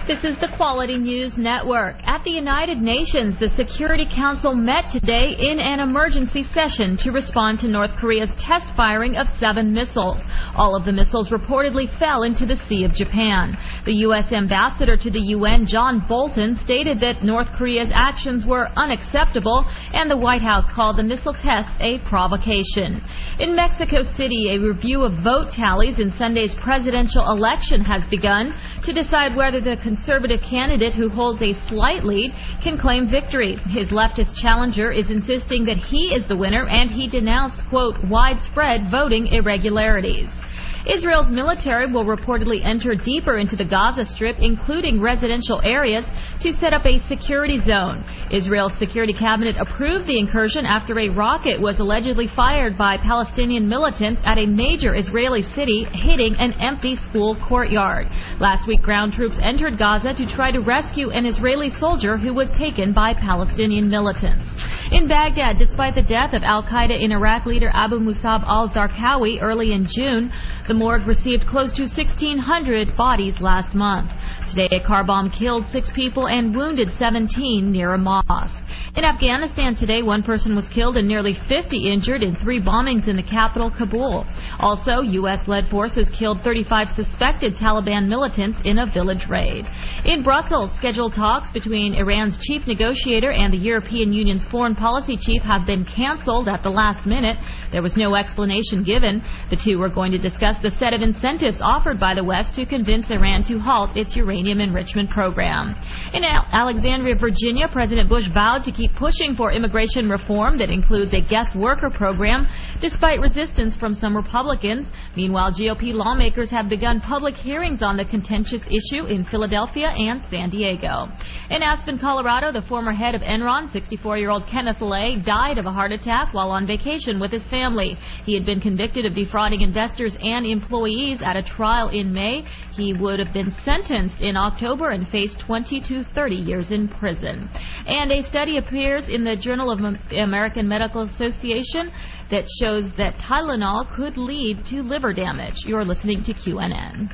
This is the Quality News Network. At the United Nations, the Security Council met today in an emergency session to respond to North Korea's test firing of 7 missiles. All of the missiles reportedly fell into the Sea of Japan. The U.S. ambassador to the UN, John Bolton, stated that North Korea's actions were unacceptable, and the White House called the missile tests a provocation. In Mexico City, a review of vote tallies in Sunday's presidential election has begun to decide whether the conservative candidate who holds a slight lead can claim victory. His leftist challenger is insisting that he is the winner, and he denounced, quote, widespread voting irregularities. Israel's military will reportedly enter deeper into the Gaza Strip, including residential areas, to set up a security zone. Israel's security cabinet approved the incursion after a rocket was allegedly fired by Palestinian militants at a major Israeli city, hitting an empty school courtyard. Last week, ground troops entered Gaza to try to rescue an Israeli soldier who was taken by Palestinian militants. In Baghdad, despite the death of al-Qaeda in Iraq leader Abu Musab al-Zarqawi early in June, the morgue received close to 1,600 bodies last month. Today, a car bomb killed 6 people and wounded 17 near a mosque. In Afghanistan today, 1 person was killed and nearly 50 injured in 3 bombings in the capital, Kabul. Also, U.S.-led forces killed 35 suspected Taliban militants in a village raid. In Brussels, scheduled talks between Iran's chief negotiator and the European Union's foreign policy chief have been canceled at the last minute. There was no explanation given. The two were going to discuss the set of incentives offered by the West to convince Iran to halt its uranium enrichment program. In Alexandria, Virginia, President Bush vowed to keep pushing for immigration reform that includes a guest worker program, despite resistance from some Republicans. Meanwhile, GOP lawmakers have begun public hearings on the contentious issue in Philadelphia and San Diego. In Aspen, Colorado, the former head of Enron, 64-year-old Kenneth Lay, died of a heart attack while on vacation with his family. He had been convicted of defrauding investors and employees at a trial in May. He would have been sentenced in October and faced 20 to 30 years in prison. And a study appears in the Journal of American Medical Association that shows that Tylenol could lead to liver damage. You're listening to QNN.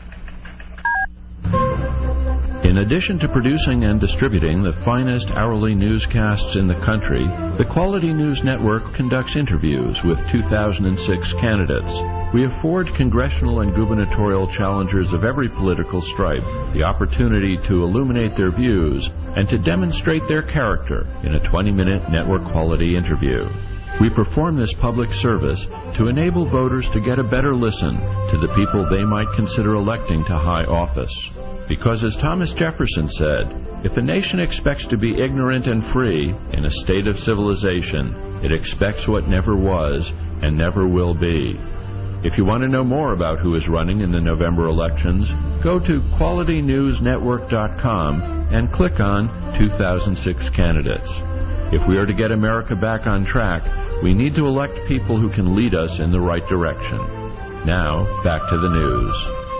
In addition to producing and distributing the finest hourly newscasts in the country, the Quality News Network conducts interviews with 2006 candidates. We afford congressional and gubernatorial challengers of every political stripe the opportunity to illuminate their views and to demonstrate their character in a 20-minute network quality interview. We perform this public service to enable voters to get a better listen to the people they might consider electing to high office. Because as Thomas Jefferson said, if a nation expects to be ignorant and free in a state of civilization, it expects what never was and never will be. If you want to know more about who is running in the November elections, go to QualityNewsNetwork.com and click on 2006 Candidates. If we are to get America back on track, we need to elect people who can lead us in the right direction. Now, back to the news.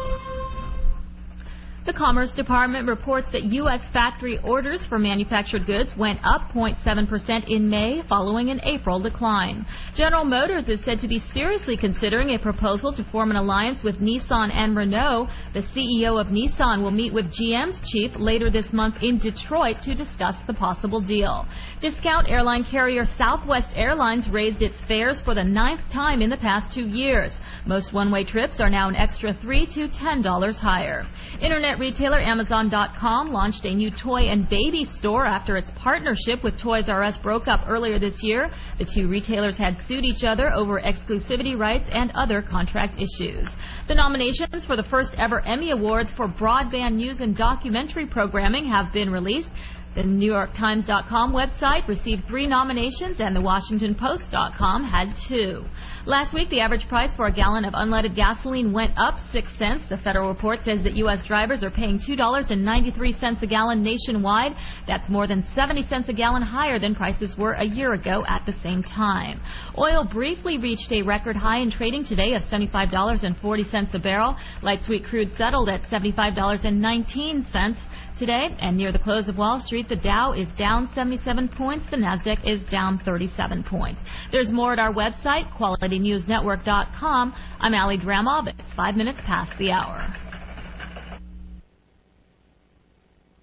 The Commerce Department reports that U.S. factory orders for manufactured goods went up 0.7% in May, following an April decline. General Motors is said to be seriously considering a proposal to form an alliance with Nissan and Renault. The CEO of Nissan will meet with GM's chief later this month in Detroit to discuss the possible deal. Discount airline carrier Southwest Airlines raised its fares for the 9th time in the past 2 years. Most one-way trips are now an extra $3 to $10 higher. Internet retailer Amazon.com launched a new toy and baby store after its partnership with Toys R Us broke up earlier this year. The two retailers had sued each other over exclusivity rights and other contract issues. The nominations for the first ever Emmy Awards for broadband news and documentary programming have been released. The NewYorkTimes.com website received 3 nominations, and the WashingtonPost.com had 2. Last week, the average price for a gallon of unleaded gasoline went up 6 cents. The Federal report says that U.S. drivers are paying $2.93 a gallon nationwide. That's more than 70 cents a gallon higher than prices were a year ago at the same time. Oil briefly reached a record high in trading today of $75.40 a barrel. Light sweet crude settled at $75.19 today, and near the close of Wall Street, the Dow is down 77 points. The Nasdaq is down 37 points. There's more at our website, QualityNewsNetwork.com. I'm Allie Dramov. It's 5 minutes past the hour.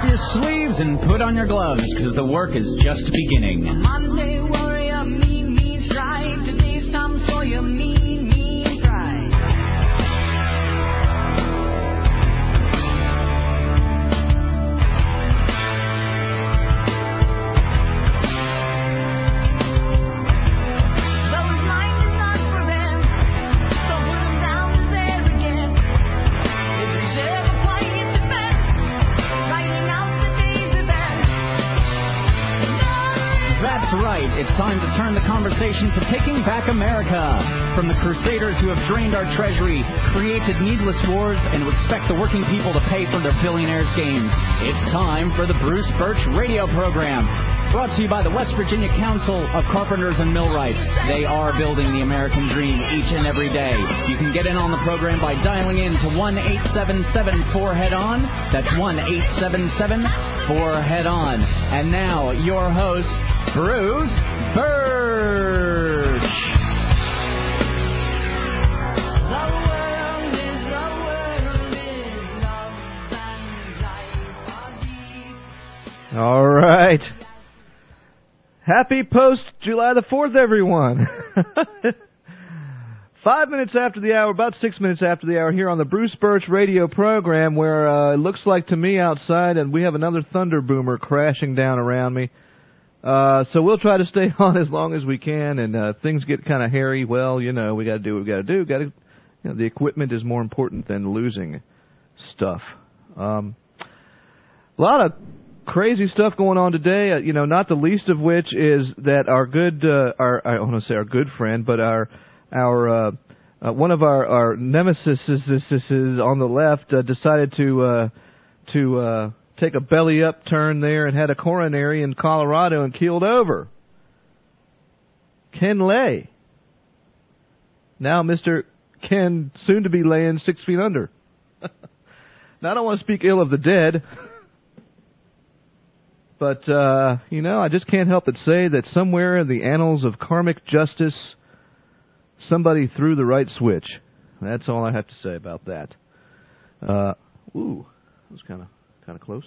your sleeves and put on your gloves, because the work is just beginning. Monday warrior, mean strike. Today's Tom Sawyer, mean pride. Though his mind is not for them, so put him down as arrogant. His reserve a quiet defense, writing out the day's events. That's right. It's time to turn the conversation to taking back America. From the crusaders who have drained our treasury, created needless wars, and who expect the working people to pay for their billionaires' games. It's time for the Bruce Birch radio program. Brought to you by the West Virginia Council of Carpenters and Millwrights. They are building the American dream each and every day. You can get in on the program by dialing in to 1-877-4HEAD-ON. That's 1-877-4HEAD-ON. And now, your host, Bruce Birch. All right. Happy post-July the 4th, everyone. 5 minutes after the hour, about 6 minutes after the hour, here on the Bruce Birch radio program, where it looks like to me outside, and we have another thunder boomer crashing down around me. So we'll try to stay on as long as we can, and things get kind of hairy. Well, you know, we got to do what we got to do. The equipment is more important than losing stuff. A lot of crazy stuff going on today, not the least of which is that our good, I want to say our good friend, but our one of our nemesis is on the left, decided to take a belly up turn there and had a coronary in Colorado and keeled over. Ken Lay. Now Mr. Ken, soon to be laying 6 feet under. Now I don't want to speak ill of the dead. But, I just can't help but say that somewhere in the annals of karmic justice, somebody threw the right switch. That's all I have to say about that. That was kind of close.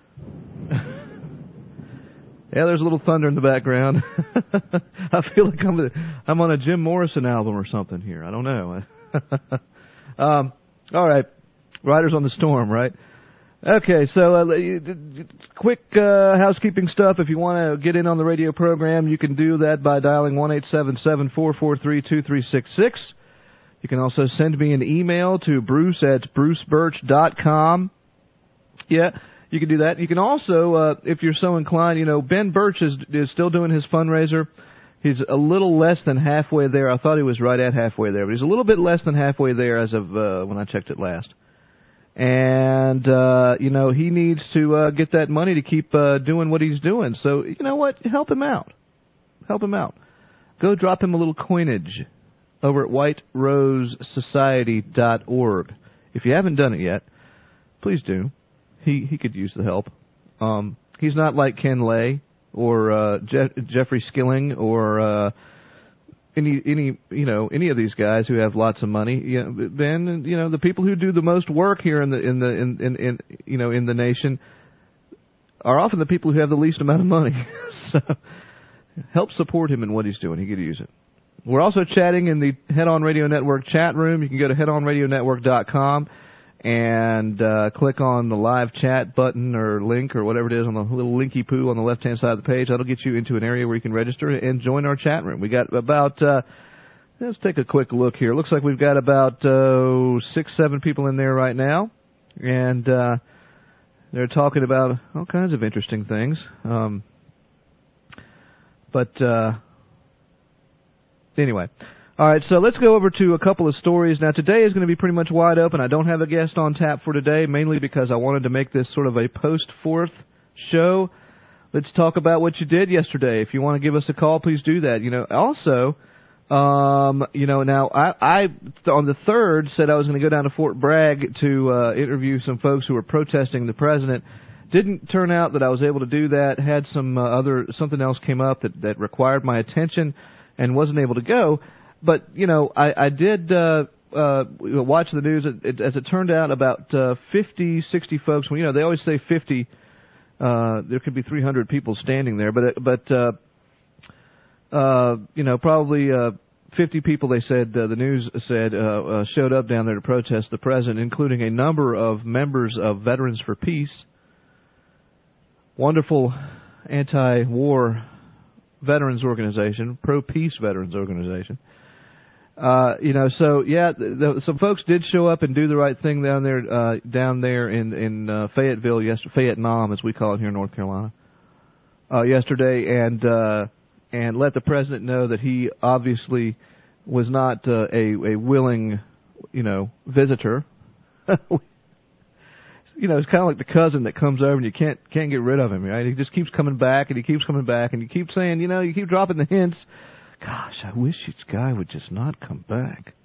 Yeah, there's a little thunder in the background. I feel like I'm on a Jim Morrison album or something here. I don't know. All right. Riders on the Storm, right? Okay, so quick housekeeping stuff. If you want to get in on the radio program, you can do that by dialing 1-877-443-2366. You can also send me an email to bruce@brucebirch.com. Yeah, you can do that. You can also, if you're so inclined, Ben Birch is still doing his fundraiser. He's a little less than halfway there. I thought he was right at halfway there, but he's a little bit less than halfway there as of when I checked it last. And, he needs to get that money to keep doing what he's doing. So, you know what? Help him out. Help him out. Go drop him a little coinage over at whiterosesociety.org. If you haven't done it yet, please do. He could use the help. He's not like Ken Lay or Jeffrey Skilling or any of these guys who have lots of money. Ben, the people who do the most work here in the nation are often the people who have the least amount of money. So help support him in what he's doing. He could use it. We're also chatting in the Head On Radio Network chat room. You can go to headonradionetwork.com and click on the live chat button or link or whatever it is on the little linky poo on the left-hand side of the page. That'll get you into an area where you can register and join our chat room. We got about, let's take a quick look here. Looks like we've got about 6-7 people in there right now. And they're talking about all kinds of interesting things. Anyway. All right, so let's go over to a couple of stories. Now, today is going to be pretty much wide open. I don't have a guest on tap for today, mainly because I wanted to make this sort of a post-4th show. Let's talk about what you did yesterday. If you want to give us a call, please do that. Also, now I on the 3rd said I was going to go down to Fort Bragg to interview some folks who were protesting the president. Didn't turn out that I was able to do that. Had some something else came up that required my attention and wasn't able to go. But, I did watch the news. As it turned out, about 50, 60 folks, they always say 50 there could be 300 people standing there, but probably 50 people, they said, the news said, showed up down there to protest the president, including a number of members of Veterans for Peace. Wonderful anti-war veterans organization, pro-peace veterans organization. Some folks did show up and do the right thing down there in Fayetteville, Vietnam, as we call it here in North Carolina, yesterday, and let the president know that he obviously was not a willing, visitor. It's kind of like the cousin that comes over and you can't get rid of him, right? He just keeps coming back and he keeps coming back and you keep saying, you keep dropping the hints. Gosh, I wish this guy would just not come back.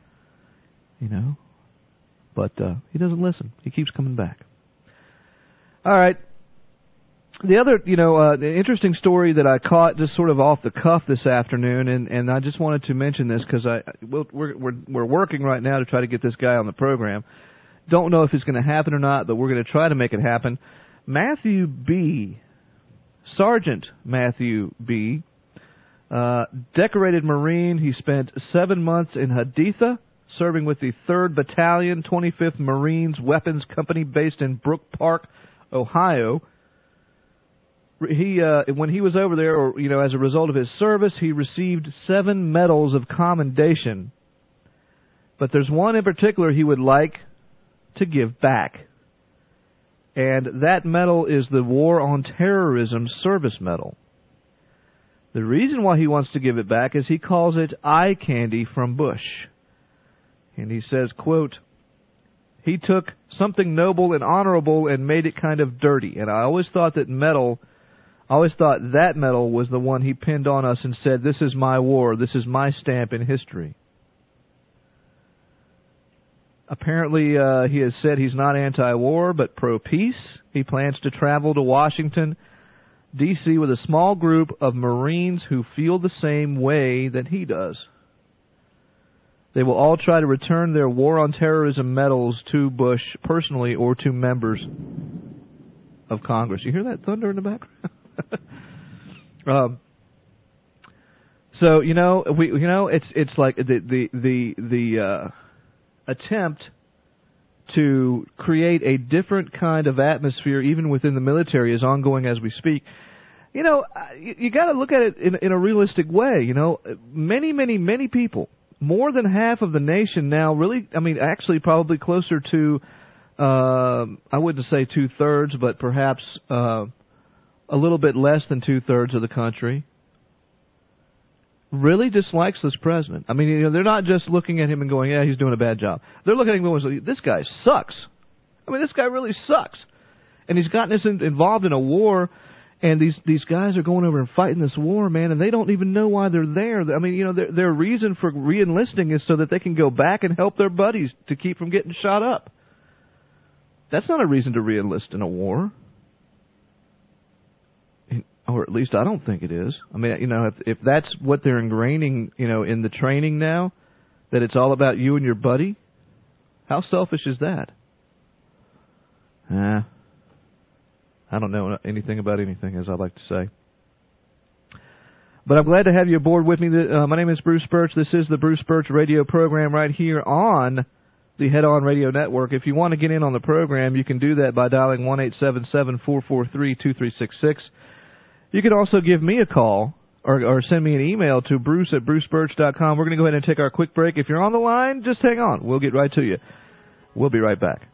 But he doesn't listen. He keeps coming back. All right. The other, the interesting story that I caught just sort of off the cuff this afternoon, and I just wanted to mention this because we're working right now to try to get this guy on the program. Don't know if it's going to happen or not, but we're going to try to make it happen. Matthew B., Sergeant Matthew B., decorated Marine. He spent 7 months in Haditha, serving with the 3rd Battalion, 25th Marines Weapons Company, based in Brook Park, Ohio. He, when he was over there, as a result of his service, he received 7 medals of commendation. But there's one in particular he would like to give back. And that medal is the War on Terrorism Service Medal. The reason why he wants to give it back is he calls it eye candy from Bush. And he says, quote, he took something noble and honorable and made it kind of dirty. And I always thought that medal was the one he pinned on us and said, this is my war, this is my stamp in history. Apparently, he has said he's not anti-war, but pro-peace. He plans to travel to Washington, D.C. with a small group of Marines who feel the same way that he does. They will all try to return their War on Terrorism medals to Bush personally or to members of Congress. You hear that thunder in the background? It's like the attempt to create a different kind of atmosphere, even within the military, is ongoing as we speak. You got to look at it in a realistic way. Many people, more than half of the nation now, really, actually probably closer to, I wouldn't say 2/3, but perhaps a little bit less than 2/3 of the country really dislikes this president. They're not just looking at him and going, yeah, he's doing a bad job. They're looking at him and going, this guy sucks. This guy really sucks. And he's gotten us involved in a war, and these guys are going over and fighting this war, man, and they don't even know why they're there. Their reason for re-enlisting is so that they can go back and help their buddies to keep from getting shot up. That's not a reason to re-enlist in a war. Or at least I don't think it is. If that's what they're ingraining, in the training now, that it's all about you and your buddy, how selfish is that? I don't know anything about anything, as I like to say. But I'm glad to have you aboard with me. My name is Bruce Birch. This is the Bruce Birch radio program right here on the Head On Radio Network. If you want to get in on the program, you can do that by dialing 1-877-443-2366. You can also give me a call or send me an email to bruce@brucebirch.com. We're going to go ahead and take our quick break. If you're on the line, just hang on. We'll get right to you. We'll be right back.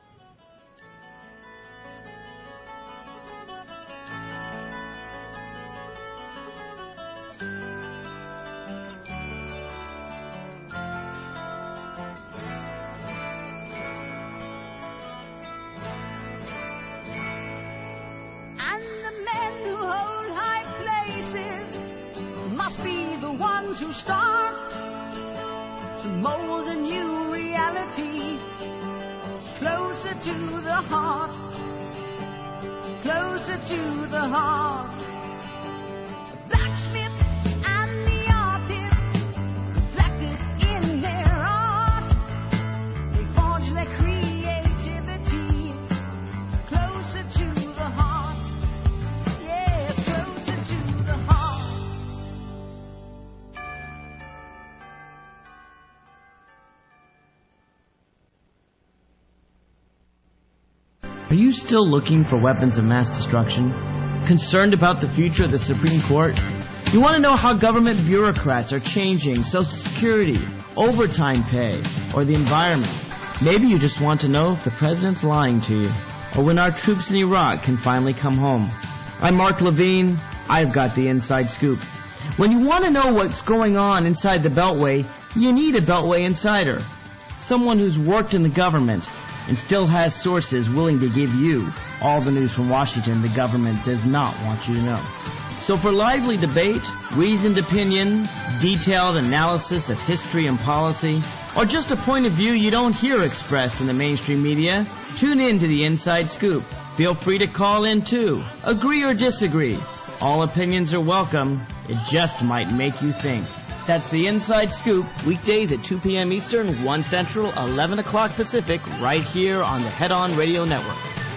still looking for weapons of mass destruction? Concerned about the future of the Supreme Court? You want to know how government bureaucrats are changing Social Security, overtime pay, or the environment? Maybe you just want to know if the president's lying to you, or when our troops in Iraq can finally come home. I'm Mark Levine. I've got the inside scoop. When you want to know what's going on inside the Beltway, you need a Beltway insider. Someone who's worked in the government and still has sources willing to give you all the news from Washington the government does not want you to know. So for lively debate, reasoned opinion, detailed analysis of history and policy, or just a point of view you don't hear expressed in the mainstream media, tune in to the Inside Scoop. Feel free to call in too. Agree or disagree. All opinions are welcome. It just might make you think. That's the Inside Scoop, weekdays at 2 p.m. Eastern, 1 Central, 11 o'clock Pacific, right here on the Head On Radio Network.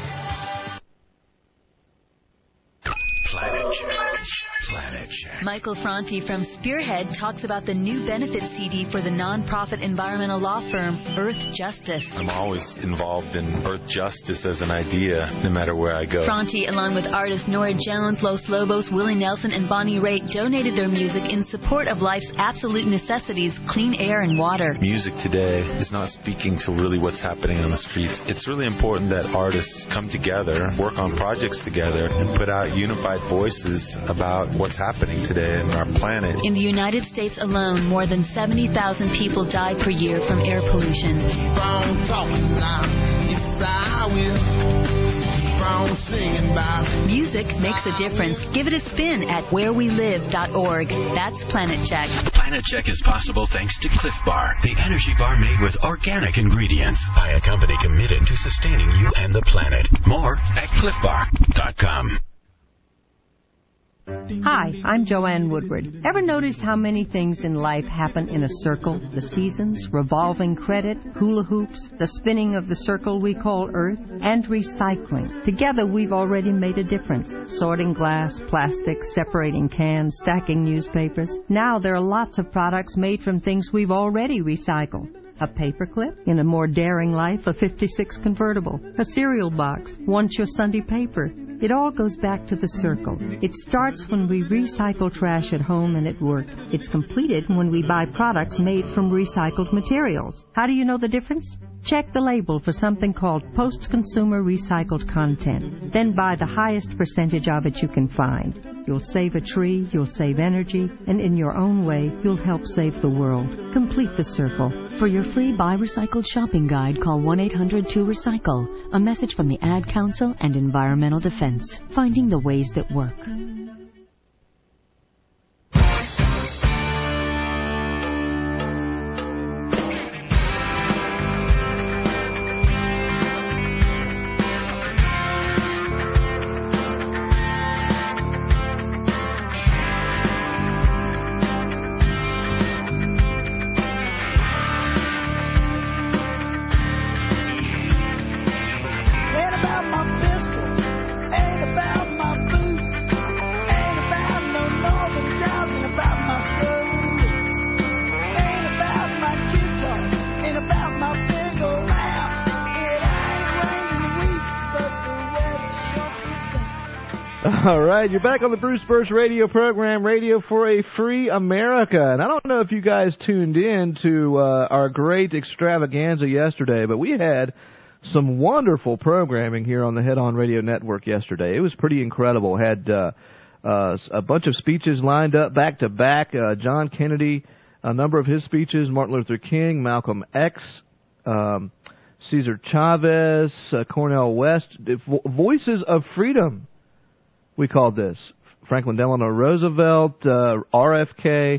Planet Check. Michael Franti from Spearhead talks about the new benefit CD for the nonprofit environmental law firm Earth Justice. I'm always involved in Earth Justice as an idea, no matter where I go. Franti, along with artists Nora Jones, Los Lobos, Willie Nelson, and Bonnie Raitt, donated their music in support of life's absolute necessities, clean air and water. Music today is not speaking to really what's happening on the streets. It's really important that artists come together, work on projects together, and put out unified voices about what's happening today in our planet. In the United States alone, more than 70,000 people die per year from air pollution. Music makes a difference. Give it a spin at wherewelive.org. That's Planet Check. Planet Check is possible thanks to Cliff Bar, the energy bar made with organic ingredients by a company committed to sustaining you and the planet. More at cliffbar.com. Hi, I'm Joanne Woodward. Ever notice how many things in life happen in a circle? The seasons, revolving credit, hula hoops, the spinning of the circle we call Earth, and recycling. Together we've already made a difference. Sorting glass, plastic, separating cans, stacking newspapers. Now there are lots of products made from things we've already recycled. A paperclip, in a more daring life, a 56 convertible, a cereal box, once your Sunday paper. It all goes back to the circle. It starts when we recycle trash at home and at work. It's completed when we buy products made from recycled materials. How do you know the difference? Check the label for something called post-consumer recycled content. Then buy the highest percentage of it you can find. You'll save a tree, you'll save energy, and in your own way, you'll help save the world. Complete the circle. For your free Buy Recycled shopping guide, call 1-800-2-RECYCLE. A message from the Ad Council and Environmental Defense. Finding the ways that work. All right, you're back on the Bruce Burst radio program, Radio for a Free America. And I don't know if you guys tuned in to our great extravaganza yesterday, but we had some wonderful programming here on the Head On Radio Network yesterday. It was pretty incredible. Had a bunch of speeches lined up back to back. John Kennedy, a number of his speeches, Martin Luther King, Malcolm X, Cesar Chavez, Cornel West, Voices of Freedom. We called this Franklin Delano Roosevelt, RFK.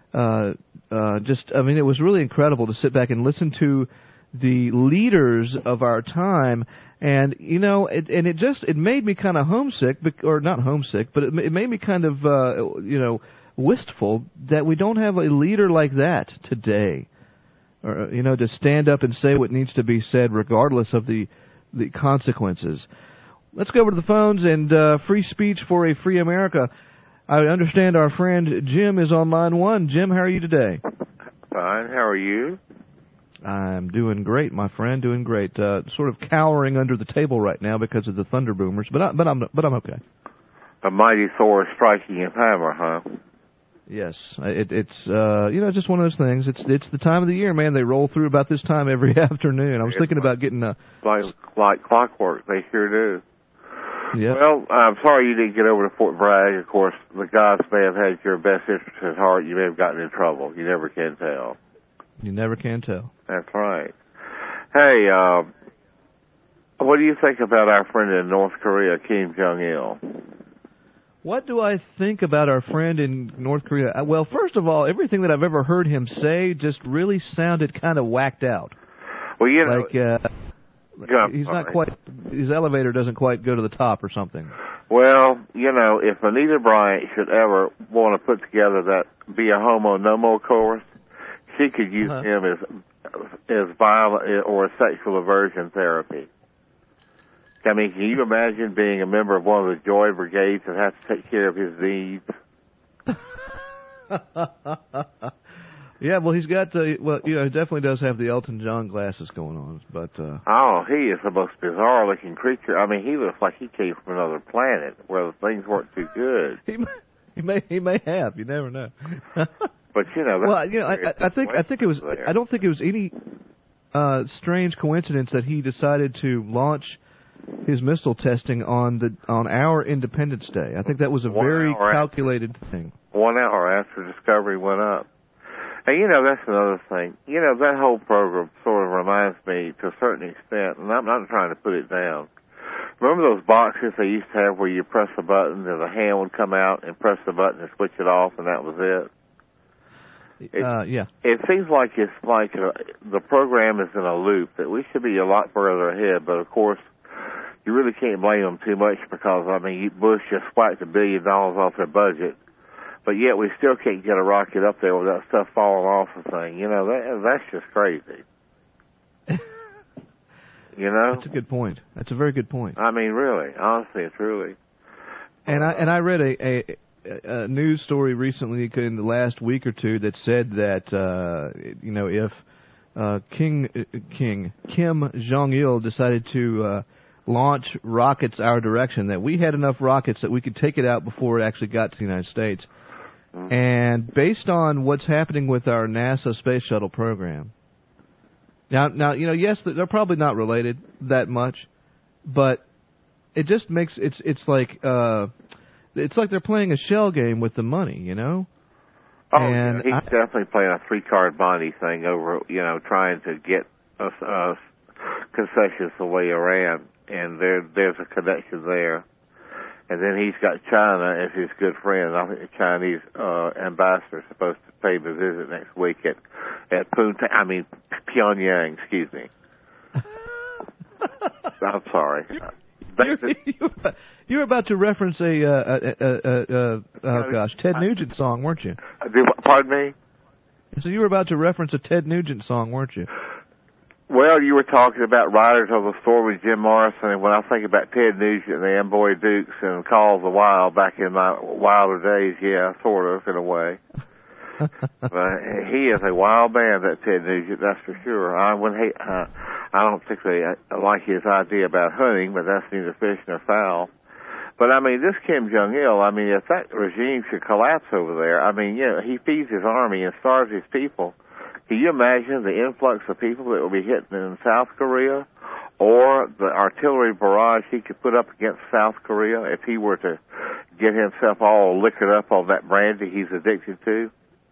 It was really incredible to sit back and listen to the leaders of our time. And, you know, it made me kind of homesick, or not homesick, but it made me kind of, wistful that we don't have a leader like that today. Or, to stand up and say what needs to be said regardless of the consequences. Let's go over to the phones and free speech for a free America. I understand our friend Jim is on line one. Jim, how are you today? Fine. How are you? I'm doing great, my friend. Doing great. Sort of cowering under the table right now because of the Thunder Boomers, but I'm okay. A mighty Thor striking his hammer, huh? Yes, it's just one of those things. It's the time of the year, man. They roll through about this time every afternoon. I was thinking about getting a like clockwork. They sure do. Yeah. Well, I'm sorry you didn't get over to Fort Bragg. Of course, the guys may have had your best interest at heart. You may have gotten in trouble. You never can tell. You never can tell. That's right. Hey, what do you think about our friend in North Korea, Kim Jong-il? What do I think about our friend in North Korea? Well, first of all, everything that I've ever heard him say just really sounded kind of whacked out. Well, you know, he's not quite. His elevator doesn't quite go to the top or something. Well, you know, if Anita Bryant should ever want to put together that Be a Homo No More chorus, she could use him as violent or sexual aversion therapy. I mean, can you imagine being a member of one of the Joy Brigades and have to take care of his needs? Yeah, well, he's got he definitely does have the Elton John glasses going on, but oh, he is the most bizarre-looking creature. I mean, he looks like he came from another planet where things weren't too good. He may have. You never know. But you know, I think it was. I don't think it was any strange coincidence that he decided to launch his missile testing on our Independence Day. I think that was a very calculated thing. 1 hour after Discovery went up. And, you know, that's another thing. You know, that whole program sort of reminds me to a certain extent, and I'm not trying to put it down. Remember those boxes they used to have where you press a button and the hand would come out and press the button and switch it off, and that was it? Yeah. It seems like it's like the program is in a loop, that we should be a lot further ahead, but of course, you really can't blame them too much because, I mean, Bush just whacked $1 billion off their budget, but yet we still can't get a rocket up there without stuff falling off the thing. You know, that's just crazy. You know? That's a good point. That's a very good point. I mean, really, honestly, it's really. And I read a news story recently in the last week or two that said that if Kim Jong-il decided to launch rockets our direction, that we had enough rockets that we could take it out before it actually got to the United States. Mm-hmm. And based on what's happening with our NASA space shuttle program, now yes, they're probably not related that much, but it just makes it's like they're playing a shell game with the money, you know. Oh, and he's definitely playing a 3-card Bonnie thing over, trying to get us concessions the way Iran, and there's a connection there. And then he's got China as his good friend. I think the Chinese ambassador is supposed to pay him a visit next week at Pyongyang. Excuse me. I'm sorry. You were about to reference Ted Nugent song, weren't you? Pardon me? So you were about to reference a Ted Nugent song, weren't you? Well, you were talking about Riders of the Storm with Jim Morrison, and when I think about Ted Nugent and the Amboy Dukes and Call of the Wild back in my wilder days, yeah, sort of, in a way. But he is a wild man, that Ted Nugent, that's for sure. I don't particularly like his idea about hunting, but that's neither fish nor fowl. But, I mean, this Kim Jong-il, I mean, if that regime should collapse over there, I mean, he feeds his army and starves his people. Can you imagine the influx of people that will be hitting in South Korea, or the artillery barrage he could put up against South Korea if he were to get himself all liquored up on that brandy he's addicted to?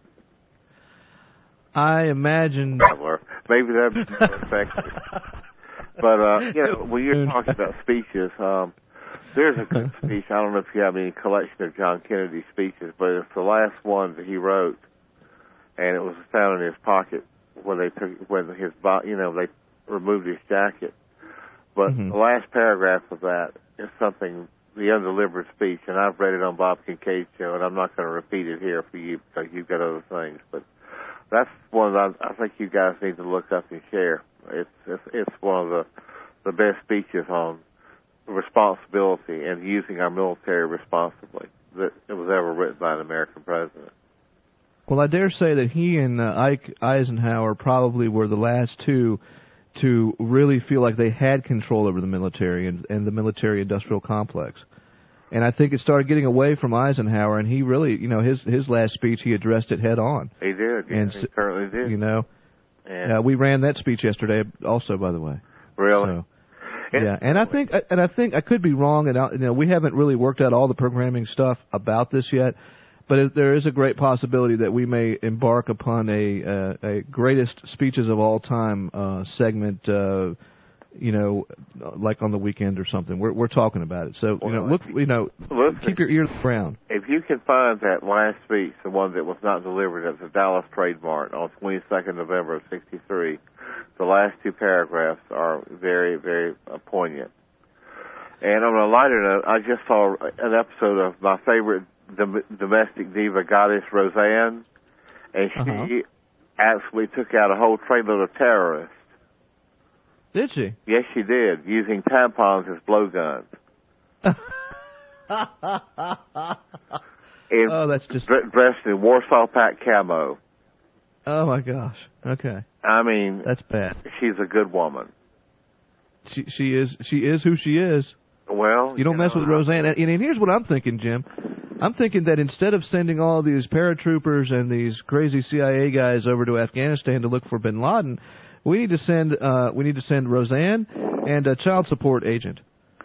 I imagine. Maybe that would be more effective. But, when you're talking about speeches, there's a good speech. I don't know if you have any collection of John Kennedy's speeches, but it's the last one that he wrote. And it was found in his pocket when they removed his jacket. But the last paragraph of that is something, the undelivered speech, and I've read it on Bob Kincaid's show, and I'm not going to repeat it here for you because you've got other things. But that's one that I think you guys need to look up and share. It's one of the best speeches on responsibility and using our military responsibly that it was ever written by an American president. Well, I dare say that he and Ike Eisenhower probably were the last two to really feel like they had control over the military and the military-industrial complex. And I think it started getting away from Eisenhower, and he really, his last speech, he addressed it head on. He did, yeah, he certainly did. We ran that speech yesterday also, by the way. Really? So, yeah, and I think I could be wrong, and we haven't really worked out all the programming stuff about this yet. But there is a great possibility that we may embark upon a greatest speeches of all time segment, like on the weekend or something. We're talking about it. So keep your ears around. If you can find that last speech, the one that was not delivered at the Dallas Trade Mart on 22nd November of '63, the last two paragraphs are very, very poignant. And on a lighter note, I just saw an episode of my favorite domestic diva goddess, Roseanne, and she actually took out a whole trainload of terrorists. Did she? Yes, she did, using tampons as blowguns. That's just dressed in Warsaw Pact camo. Oh my gosh! Okay. I mean, that's bad. She's a good woman. She is who she is. Well, you don't mess with Roseanne. And here's what I'm thinking, Jim. I'm thinking that instead of sending all these paratroopers and these crazy CIA guys over to Afghanistan to look for Bin Laden, we need to send Roseanne and a child support agent.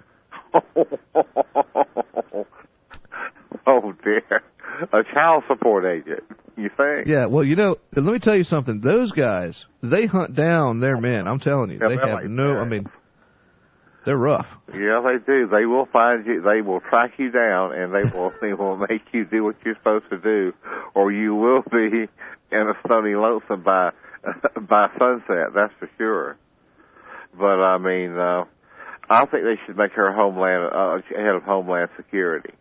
Oh dear, a child support agent. You think? Yeah. Well, let me tell you something. Those guys, they hunt down their men. I'm telling you, they have no. I mean, they're rough. Yeah, they do. They will find you. They will track you down, and they will make you do what you're supposed to do, or you will be in a stony lonesome by sunset. That's for sure. But I mean, I think they should make her head of Homeland Security.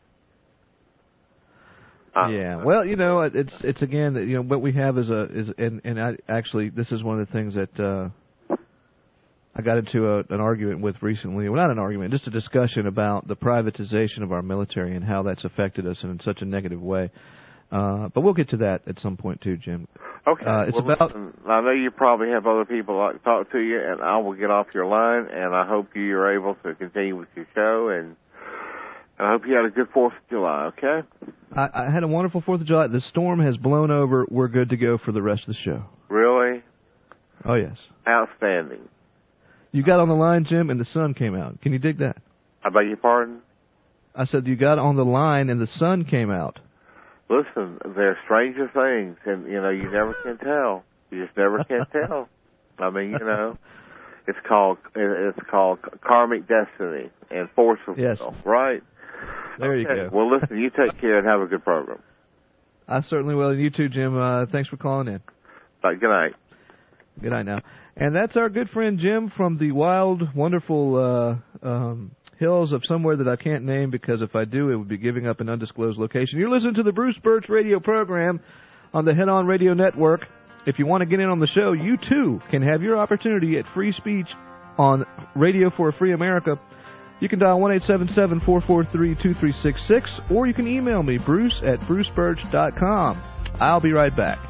Yeah. Well, it's again that what we have is actually this is one of the things that I got into an argument with recently. Well, not an argument, just a discussion about the privatization of our military and how that's affected us in such a negative way. But we'll get to that at some point too, Jim. Okay. Listen, I know you probably have other people like to talk to you, and I will get off your line. And I hope you're able to continue with your show, and I hope you had a good 4th of July. Okay. I had a wonderful 4th of July. The storm has blown over. We're good to go for the rest of the show. Really? Oh yes. Outstanding. You got on the line, Jim, and the sun came out. Can you dig that? I beg your pardon? I said you got on the line and the sun came out. Listen, there are stranger things, and, you never can tell. You just never can tell. I mean, it's called karmic destiny and force of will, right? There you go. Well, listen, you take care and have a good program. I certainly will. And you too, Jim. Thanks for calling in. Bye. Good night. Good night now. And that's our good friend Jim from the wild, wonderful hills of somewhere that I can't name, because if I do, it would be giving up an undisclosed location. You're listening to the Bruce Birch radio program on the Head On Radio Network. If you want to get in on the show, you too can have your opportunity at free speech on Radio for a Free America. You can dial 1-877-443-2366, or you can email me, bruce@brucebirch.com. I'll be right back.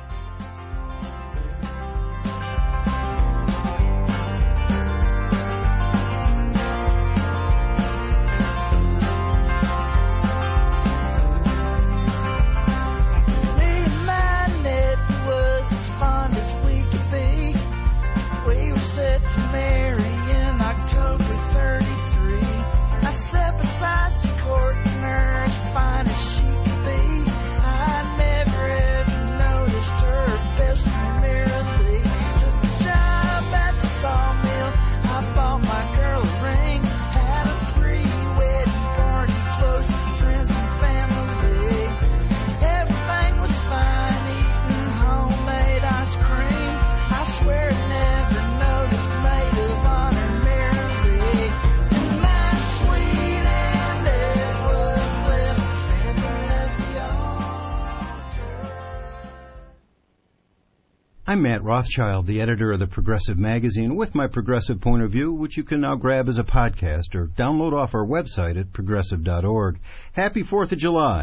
I'm Matt Rothschild, the editor of the Progressive Magazine, with my Progressive Point of View, which you can now grab as a podcast or download off our website at progressive.org. Happy 4th of July.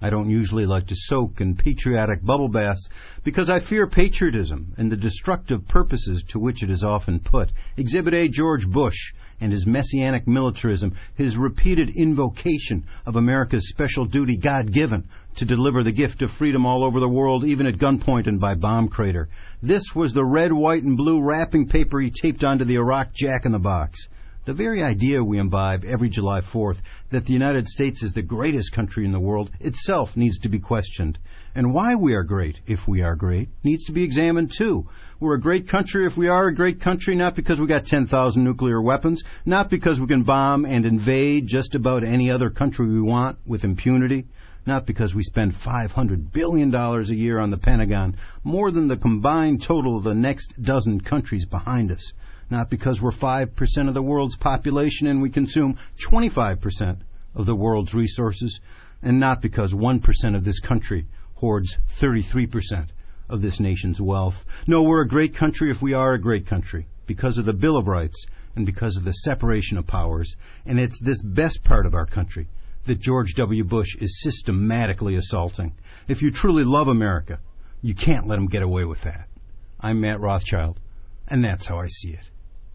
I don't usually like to soak in patriotic bubble baths because I fear patriotism and the destructive purposes to which it is often put. Exhibit A, George Bush and his messianic militarism, his repeated invocation of America's special duty, God-given, to deliver the gift of freedom all over the world, even at gunpoint and by bomb crater. This was the red, white, and blue wrapping paper he taped onto the Iraq Jack-in-the-Box. The very idea we imbibe every July 4th, that the United States is the greatest country in the world, itself needs to be questioned. And why we are great, if we are great, needs to be examined too. We're a great country if we are a great country, not because we got 10,000 nuclear weapons, not because we can bomb and invade just about any other country we want with impunity, not because we spend $500 billion a year on the Pentagon, more than the combined total of the next dozen countries behind us. Not because we're 5% of the world's population and we consume 25% of the world's resources, and not because 1% of this country hoards 33% of this nation's wealth. No, we're a great country if we are a great country, because of the Bill of Rights and because of the separation of powers. And it's this best part of our country that George W. Bush is systematically assaulting. If you truly love America, you can't let him get away with that. I'm Matt Rothschild, and that's how I see it.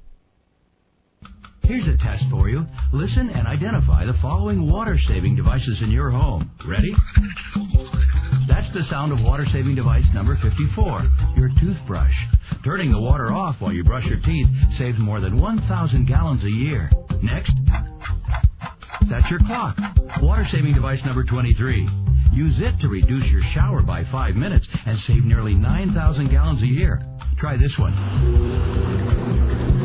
Here's a test for you. Listen and identify the following water-saving devices in your home. Ready? That's the sound of water-saving device number 54, your toothbrush. Turning the water off while you brush your teeth saves more than 1,000 gallons a year. Next, that's your clock. Water-saving device number 23. Use it to reduce your shower by 5 minutes and save nearly 9,000 gallons a year. Try this one.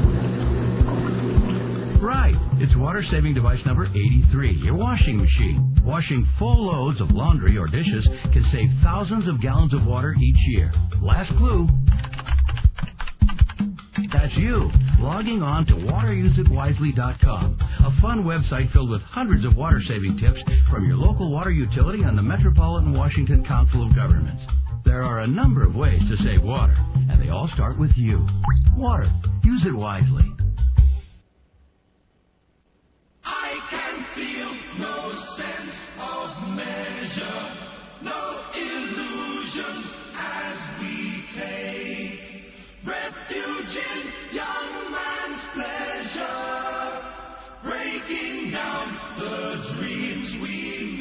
Right, it's water-saving device number 83, your washing machine. Washing full loads of laundry or dishes can save thousands of gallons of water each year. Last clue. That's you, logging on to waterusitwisely.com, a fun website filled with hundreds of water-saving tips from your local water utility and the Metropolitan Washington Council of Governments. There are a number of ways to save water, and they all start with you. Water. Use it wisely. I can feel no sense of measure, no illusions as we take refuge in young man's pleasure, breaking down the dreams we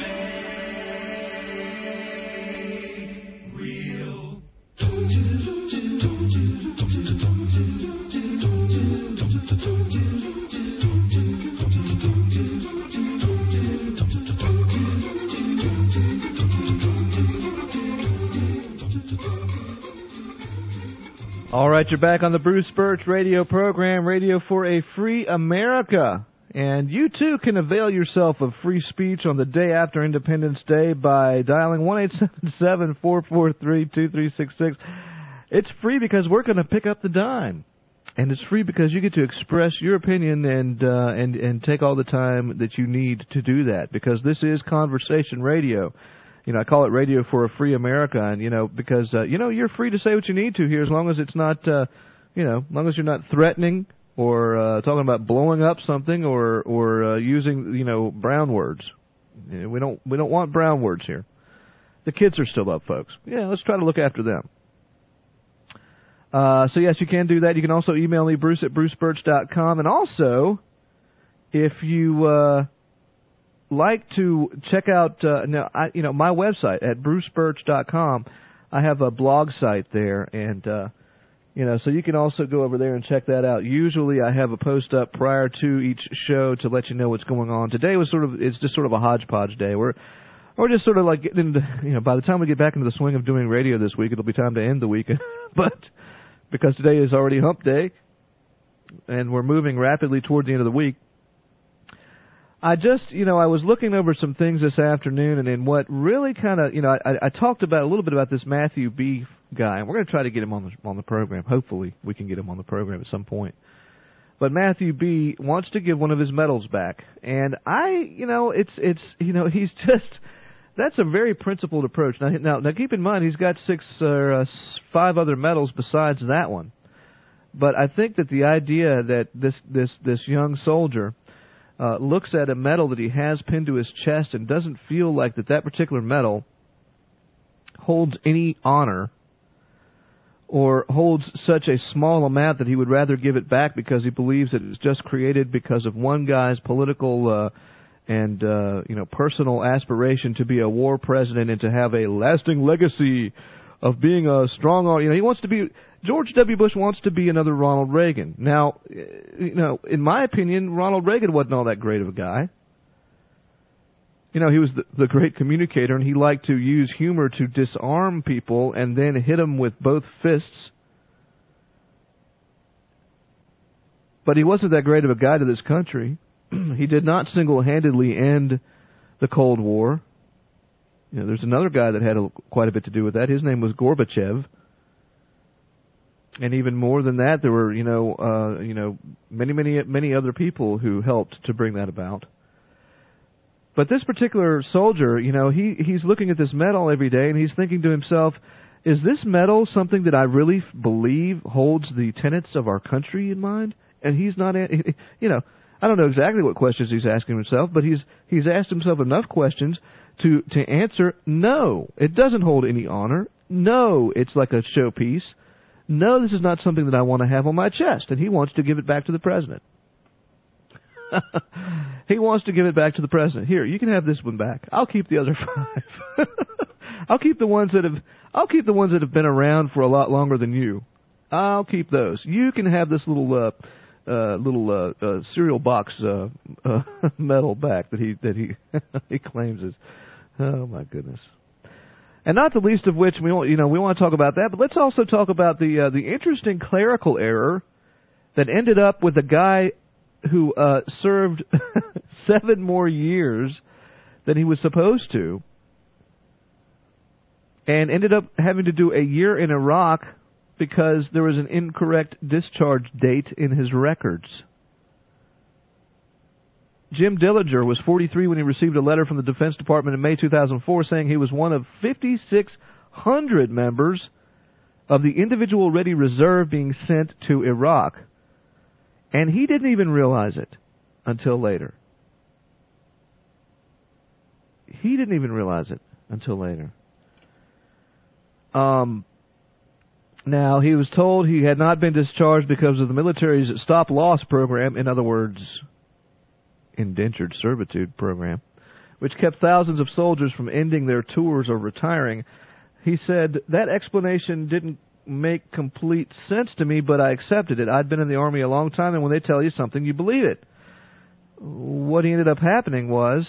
make real. All right, you're back on the Bruce Birch radio program, Radio for a Free America. And you, too, can avail yourself of free speech on the day after Independence Day by dialing 1-877-443-2366. It's free because we're going to pick up the dime. And it's free because you get to express your opinion and take all the time that you need to do that, because this is conversation radio. You know, I call it Radio for a Free America, and, because, you're free to say what you need to here as long as it's not, as long as you're not threatening or talking about blowing up something or using, brown words. We don't want brown words here. The kids are still up, folks. Yeah, let's try to look after them. So, yes, you can do that. You can also email me, Bruce at brucebirch.com. And also, if you like to check out my website at brucebirch.com, I have a blog site there, and so you can also go over there and check that out. Usually I have a post up prior to each show to let you know what's going on. Today it's just sort of a hodgepodge day. We're just sort of like getting into, by the time we get back into the swing of doing radio this week, it'll be time to end the week. But because today is already hump day and we're moving rapidly toward the end of the week, I just, I was looking over some things this afternoon, and in what really kind of, I talked about a little bit about this Matthew B. guy, and we're going to try to get him on the program. Hopefully we can get him on the program at some point. But Matthew B. wants to give one of his medals back, and he's just, that's a very principled approach. Now keep in mind, he's got 5 other medals besides that one. But I think that the idea that this young soldier looks at a medal that he has pinned to his chest and doesn't feel like that particular medal holds any honor or holds such a small amount that he would rather give it back because he believes that it's just created because of one guy's political and personal aspiration to be a war president and to have a lasting legacy of being a strong, he wants to be, George W. Bush wants to be another Ronald Reagan. Now, in my opinion, Ronald Reagan wasn't all that great of a guy. He was the great communicator, and he liked to use humor to disarm people and then hit them with both fists. But he wasn't that great of a guy to this country. He did not single-handedly end the Cold War. There's another guy that had quite a bit to do with that. His name was Gorbachev. And even more than that, there were, many other people who helped to bring that about. But this particular soldier, he's looking at this medal every day and he's thinking to himself, is this medal something that I really believe holds the tenets of our country in mind? And he's not, I don't know exactly what questions he's asking himself, but he's asked himself enough questions to answer, no, it doesn't hold any honor. No, it's like a showpiece. No, this is not something that I want to have on my chest. And he wants to give it back to the president. He wants to give it back to the president. Here, you can have this one back. I'll keep the other 5. I'll keep the ones that have been around for a lot longer than you. I'll keep those. You can have this little cereal box medal back that he he claims is. Oh my goodness. And not the least of which we want to talk about that, but let's also talk about the interesting clerical error that ended up with a guy who served 7 more years than he was supposed to, and ended up having to do a year in Iraq because there was an incorrect discharge date in his records. Jim Dillinger was 43 when he received a letter from the Defense Department in May 2004 saying he was one of 5,600 members of the individual ready reserve being sent to Iraq. And he didn't even realize it until later. Now, he was told he had not been discharged because of the military's stop-loss program, in other words, indentured servitude program, which kept thousands of soldiers from ending their tours or retiring. He said, that explanation didn't make complete sense to me, but I accepted it. I'd been in the Army a long time, and when they tell you something, you believe it. What ended up happening was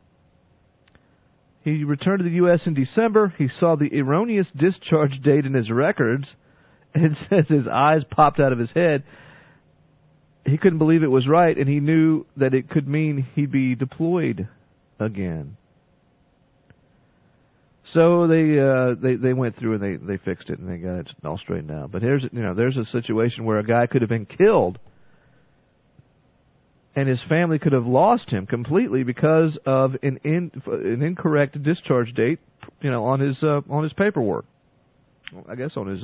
he returned to the U.S. in December. He saw the erroneous discharge date in his records, and says his eyes popped out of his head. He couldn't believe it was right, and he knew that it could mean he'd be deployed again. So they went through and they fixed it and they got it all straightened out. But there's a situation where a guy could have been killed, and his family could have lost him completely because of an incorrect discharge date, on his paperwork. I guess on his.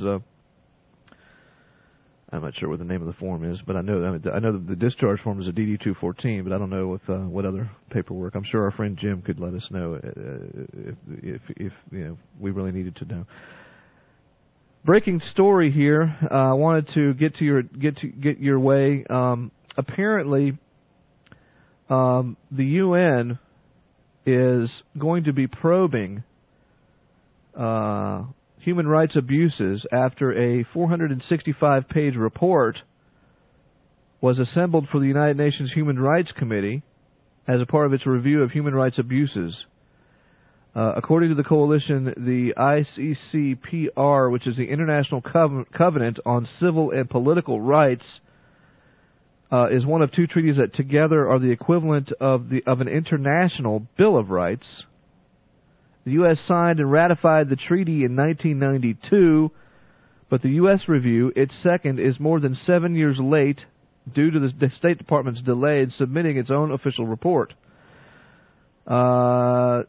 I'm not sure what the name of the form is, but I know that the discharge form is a DD-214, but I don't know what other paperwork. I'm sure our friend Jim could let us know if we really needed to know. Breaking story here. I wanted to get your way. Apparently, the UN is going to be probing human rights abuses after a 465-page report was assembled for the United Nations Human Rights Committee as a part of its review of human rights abuses. According to the coalition, the ICCPR, which is the International Covenant on Civil and Political Rights, is one of 2 treaties that together are the equivalent of an international Bill of Rights. The U.S. signed and ratified the treaty in 1992, but the U.S. review, its second, is more than 7 years late due to the State Department's delay in submitting its own official report. Ajamu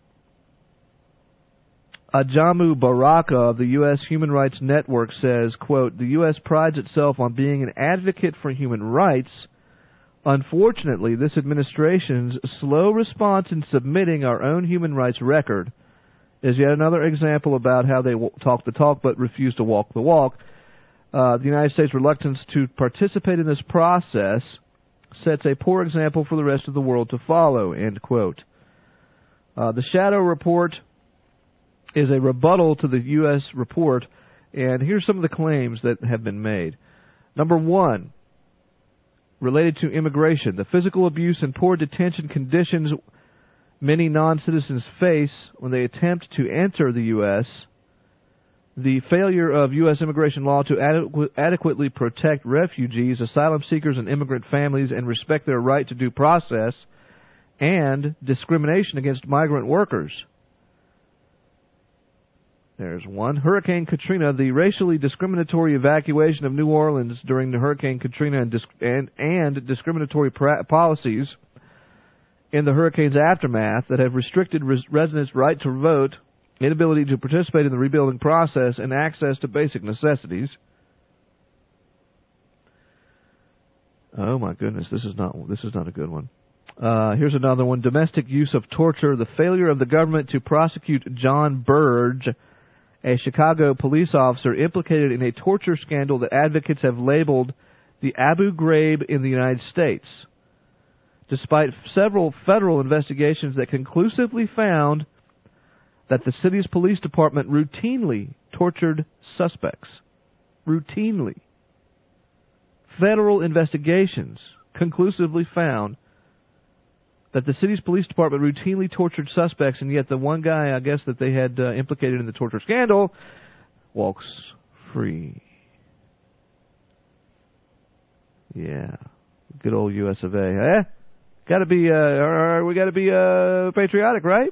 Baraka of the U.S. Human Rights Network says, quote, the U.S. prides itself on being an advocate for human rights, Unfortunately, this administration's slow response in submitting our own human rights record is yet another example about how they talk the talk but refuse to walk the walk. The United States' reluctance to participate in this process sets a poor example for the rest of the world to follow, end quote. The Shadow Report is a rebuttal to the U.S. report, and here's some of the claims that have been made. Number one, related to immigration, the physical abuse and poor detention conditions many non-citizens face when they attempt to enter the U.S., the failure of U.S. immigration law to adequately protect refugees, asylum seekers, and immigrant families and respect their right to due process, and discrimination against migrant workers. There's one. Hurricane Katrina, the racially discriminatory evacuation of New Orleans during the Hurricane Katrina and discriminatory policies in the hurricane's aftermath that have restricted residents' right to vote, inability to participate in the rebuilding process, and access to basic necessities. Oh my goodness, this is not a good one. Here's another one. Domestic use of torture, the failure of the government to prosecute John Burge, a Chicago police officer implicated in a torture scandal that advocates have labeled the Abu Ghraib in the United States, despite several federal investigations that conclusively found that the city's police department routinely tortured suspects. Routinely. Federal investigations conclusively found that the city's police department routinely tortured suspects, and yet the one guy, I guess, that they had implicated in the torture scandal walks free. Yeah. Good old US of A. Gotta be, we gotta be patriotic, right?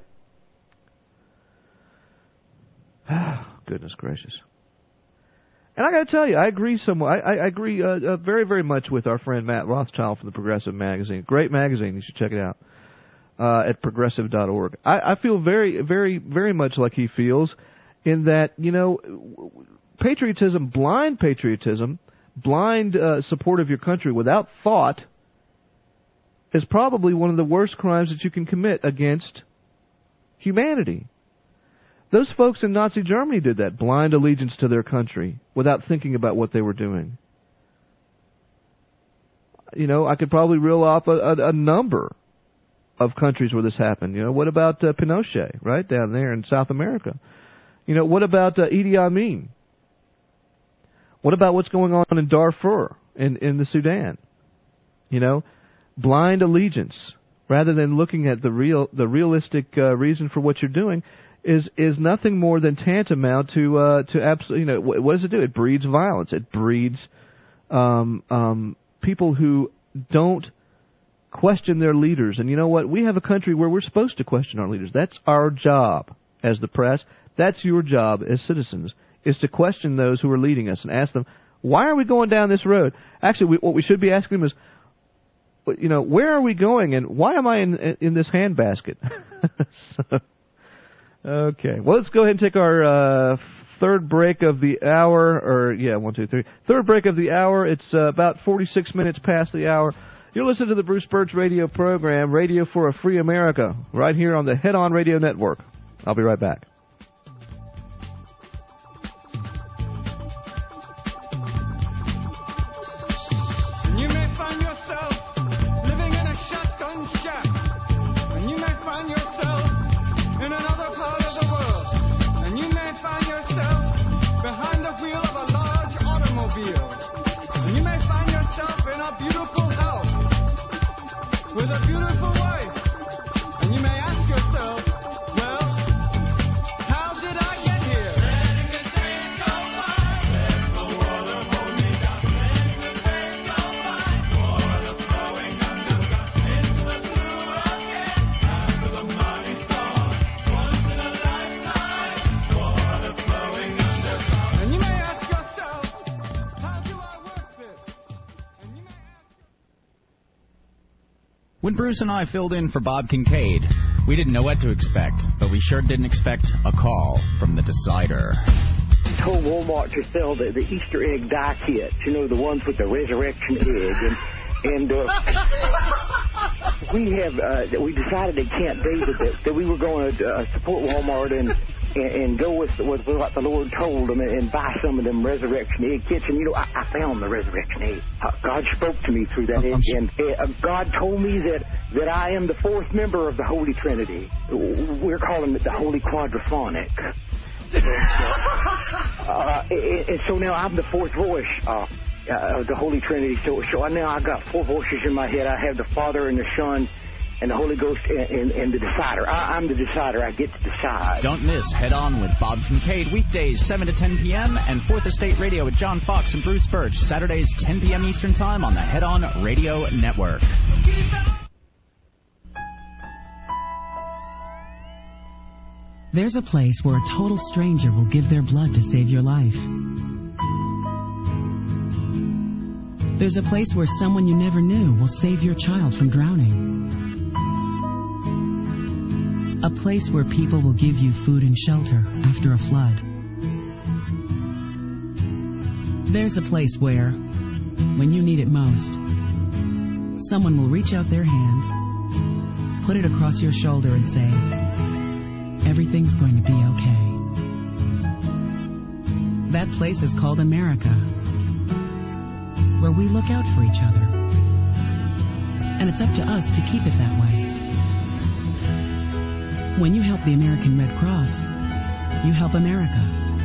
Goodness gracious. And I got to tell you, I agree somewhat. I agree very, very much with our friend Matt Rothschild from the Progressive Magazine. Great magazine. You should check it out at progressive.org. I feel very, very, very much like he feels in that, patriotism, blind support of your country without thought is probably one of the worst crimes that you can commit against humanity. Those folks in Nazi Germany did that, blind allegiance to their country without thinking about what they were doing. I could probably reel off a number of countries where this happened. What about Pinochet, right, down there in South America? What about Idi Amin? What about what's going on in Darfur, in the Sudan? Blind allegiance, rather than looking at the realistic reason for what you're doing, is nothing more than tantamount to absolutely. What does it do? It breeds violence. It breeds people who don't question their leaders. And you know what? We have a country where we're supposed to question our leaders. That's our job as the press. That's your job as citizens, is to question those who are leading us and ask them, why are we going down this road? Actually, what we should be asking them is, where are we going, and why am I in this handbasket? Okay. Well, let's go ahead and take our third break of the hour, third break of the hour. It's about 46 minutes past the hour. You're listening to the Bruce Birch radio program, Radio for a Free America, right here on the Head On Radio Network. I'll be right back. You may find yourself living in a shotgun shack, and you may find yourself in another part of the world, and you may find yourself behind the wheel of a large automobile, and you may find yourself in a beautiful house with a beautiful wife, and you may ask yourself, well, how did I get here? Letting the days go by, let the water hold me down. Letting the days go by, water flowing underground into the blue again. After the money's gone, once in a lifetime, water flowing underground. And you may ask yourself, how do I work this? And you may ask. When Bruce and I filled in for Bob Kincaid, we didn't know what to expect, but we sure didn't expect a call from the Decider. Told Walmart to sell the Easter egg die kits, the ones with the resurrection egg. And we decided at Camp David that we were going to support Walmart and go with what the Lord told them and buy some of them resurrection egg kits. And, I found the resurrection egg. God spoke to me through that egg. And God told me that I am the fourth member of the Holy Trinity. We're calling it the Holy Quadraphonic. And so now I'm the fourth voice of the Holy Trinity. So now I've got four voices in my head. I have the Father and the Son and the Holy Ghost and the decider. I'm the decider. I get to decide. Don't miss Head On with Bob Kincaid, weekdays 7 to 10 p.m. and 4th Estate Radio with John Fox and Bruce Birch, Saturdays 10 p.m. Eastern Time on the Head On Radio Network. There's a place where a total stranger will give their blood to save your life. There's a place where someone you never knew will save your child from drowning. A place where people will give you food and shelter after a flood. There's a place where, when you need it most, someone will reach out their hand, put it across your shoulder and say, everything's going to be okay. That place is called America, where we look out for each other. And it's up to us to keep it that way. When you help the American Red Cross, you help America.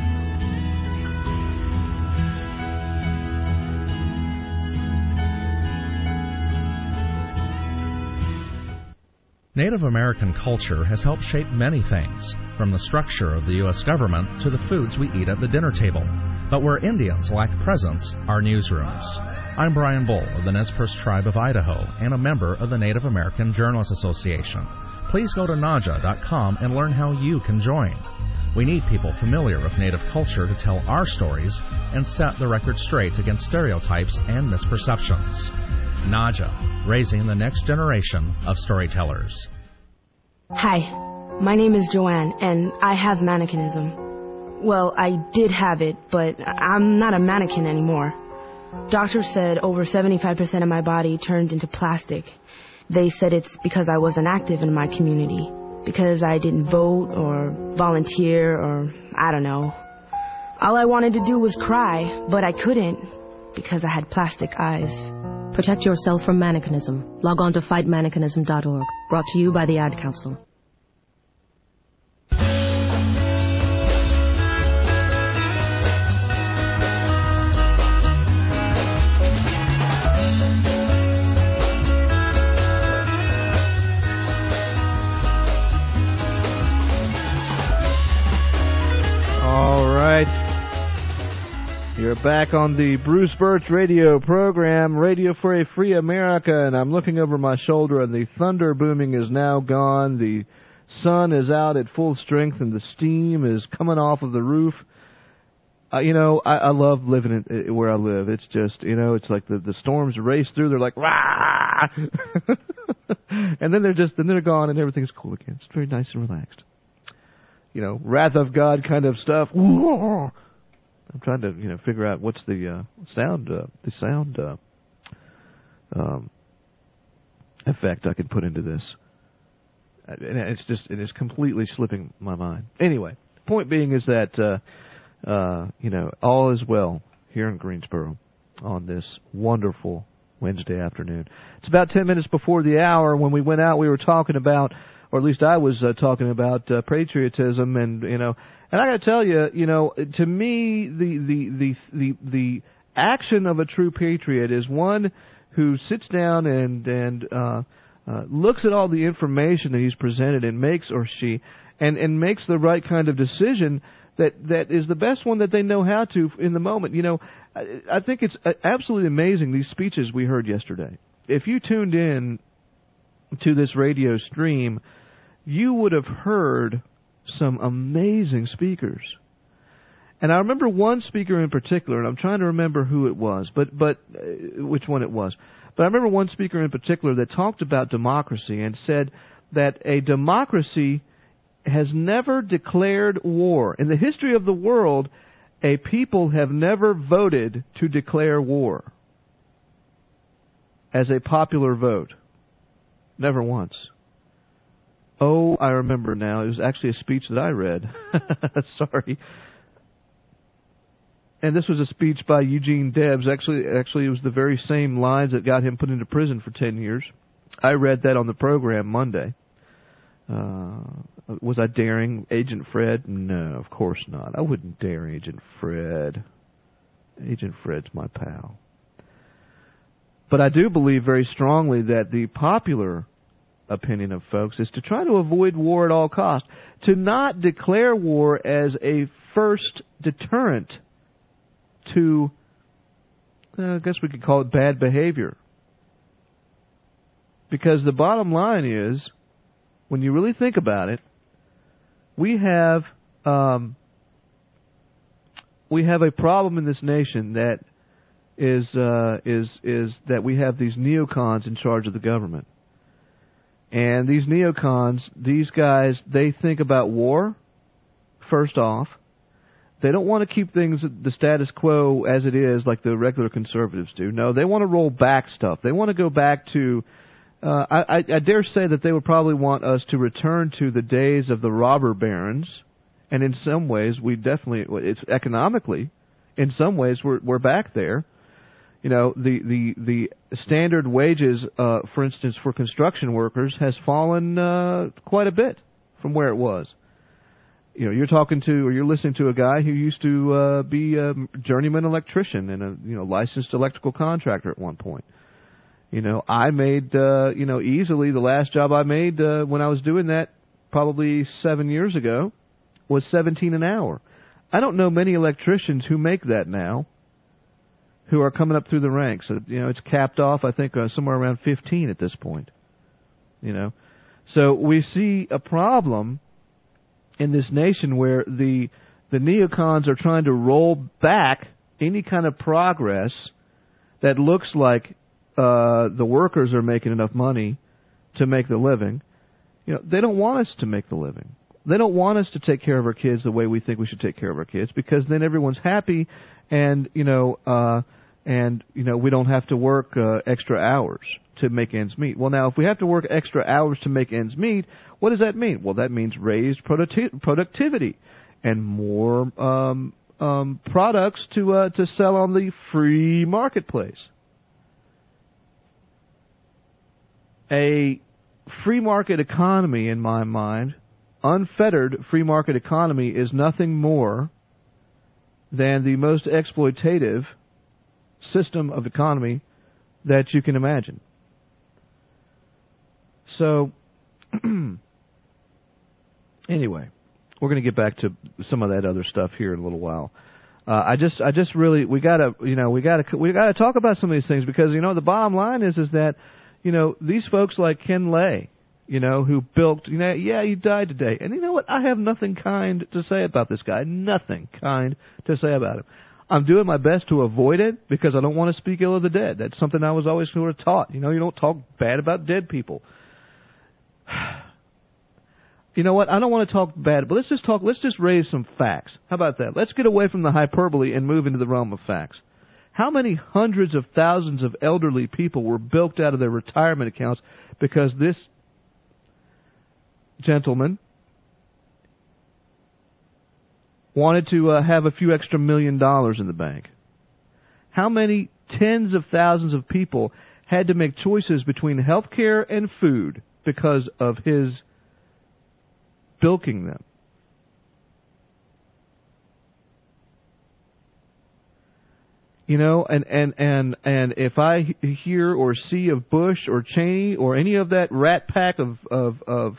Native American culture has helped shape many things, from the structure of the U.S. government to the foods we eat at the dinner table. But where Indians lack presence are newsrooms. I'm Brian Bull of the Nez Perce Tribe of Idaho and a member of the Native American Journalists Association. Please go to naja.com and learn how you can join. We need people familiar with Native culture to tell our stories and set the record straight against stereotypes and misperceptions. Naja, raising the next generation of storytellers. Hi, my name is Joanne, and I have mannequinism. Well, I did have it, but I'm not a mannequin anymore. Doctors said over 75% of my body turned into plastic. They said it's because I wasn't active in my community, because I didn't vote or volunteer or I don't know. All I wanted to do was cry, but I couldn't because I had plastic eyes. Protect yourself from mannequinism. Log on to fightmannequinism.org. Brought to you by the Ad Council. You're back on the Bruce Birch radio program, Radio for a Free America, and I'm looking over my shoulder, and the thunder booming is now gone. The sun is out at full strength, and the steam is coming off of the roof. I love living where I live. It's just, it's like the storms race through. They're like, rah! And then they're gone, and everything's cool again. It's very nice and relaxed. Wrath of God kind of stuff. I'm trying to, figure out what's the sound effect I can put into this. And it's completely slipping my mind. Anyway, point being is that, all is well here in Greensboro on this wonderful Wednesday afternoon. It's about 10 minutes before the hour. When we went out, we were talking about, or at least I was talking about patriotism, and and I got to tell you, to me, the action of a true patriot is one who sits down and looks at all the information that he's presented and makes makes the right kind of decision that is the best one that they know how to in the moment. I think it's absolutely amazing, these speeches we heard yesterday. If you tuned in to this radio stream, you would have heard some amazing speakers. And I remember one speaker in particular, and I'm trying to remember who it was, but which one it was. But I remember one speaker in particular that talked about democracy and said that a democracy has never declared war. In the history of the world, a people have never voted to declare war. as a popular vote. Never once. Oh, I remember now. It was actually a speech that I read. Sorry. And this was a speech by Eugene Debs. Actually, it was the very same lines that got him put into prison for 10 years. I read that on the program Monday. Was I daring Agent Fred? No, of course not. I wouldn't dare Agent Fred. Agent Fred's my pal. But I do believe very strongly that the popular opinion of folks is to try to avoid war at all costs, to not declare war as a first deterrent to, I guess we could call it bad behavior. Because the bottom line is, when you really think about it, we have a problem in this nation that is that we have these neocons in charge of the government. And these neocons, these guys, they think about war, first off. They don't want to keep things the status quo as it is like the regular conservatives do. No, they want to roll back stuff. They want to go back to, I dare say that they would probably want us to return to the days of the robber barons. And in some ways, we definitely, it's economically, in some ways, we're back there. You know, the standard wages, for instance, for construction workers has fallen quite a bit from where it was. You know, you're talking to, or you're listening to a guy who used to be a journeyman electrician and a licensed electrical contractor at one point. You know, I made easily the last job I made when I was doing that probably 7 years ago was $17 an hour. I don't know many electricians who make that now, who are coming up through the ranks. You know, it's capped off, I think, somewhere around 15 at this point. You know, so we see a problem in this nation where the neocons are trying to roll back any kind of progress that looks like the workers are making enough money to make the living. You know, they don't want us to make the living. They don't want us to take care of our kids the way we think we should take care of our kids, because then everyone's happy, and we don't have to work extra hours to make ends meet. Well, now, if we have to work extra hours to make ends meet, what does that mean? Well, that means raised productivity and more products to sell on the free marketplace. A free market economy, in my mind, unfettered free market economy, is nothing more than the most exploitative system of economy that you can imagine. So, anyway, we're going to get back to some of that other stuff here in a little while. I just really, we gotta talk about some of these things, because the bottom line is that these folks like Ken Lay, who built, he died today, and you know what? I have nothing kind to say about this guy. Nothing kind to say about him. I'm doing my best to avoid it because I don't want to speak ill of the dead. That's something I was always sort of taught. You don't talk bad about dead people. You know what? I don't want to talk bad, but let's just raise some facts. How about that? Let's get away from the hyperbole and move into the realm of facts. How many hundreds of thousands of elderly people were bilked out of their retirement accounts because this gentleman wanted to have a few extra $1 million in the bank? How many tens of thousands of people had to make choices between health care and food because of his bilking them? And if I hear or see of Bush or Cheney or any of that rat pack of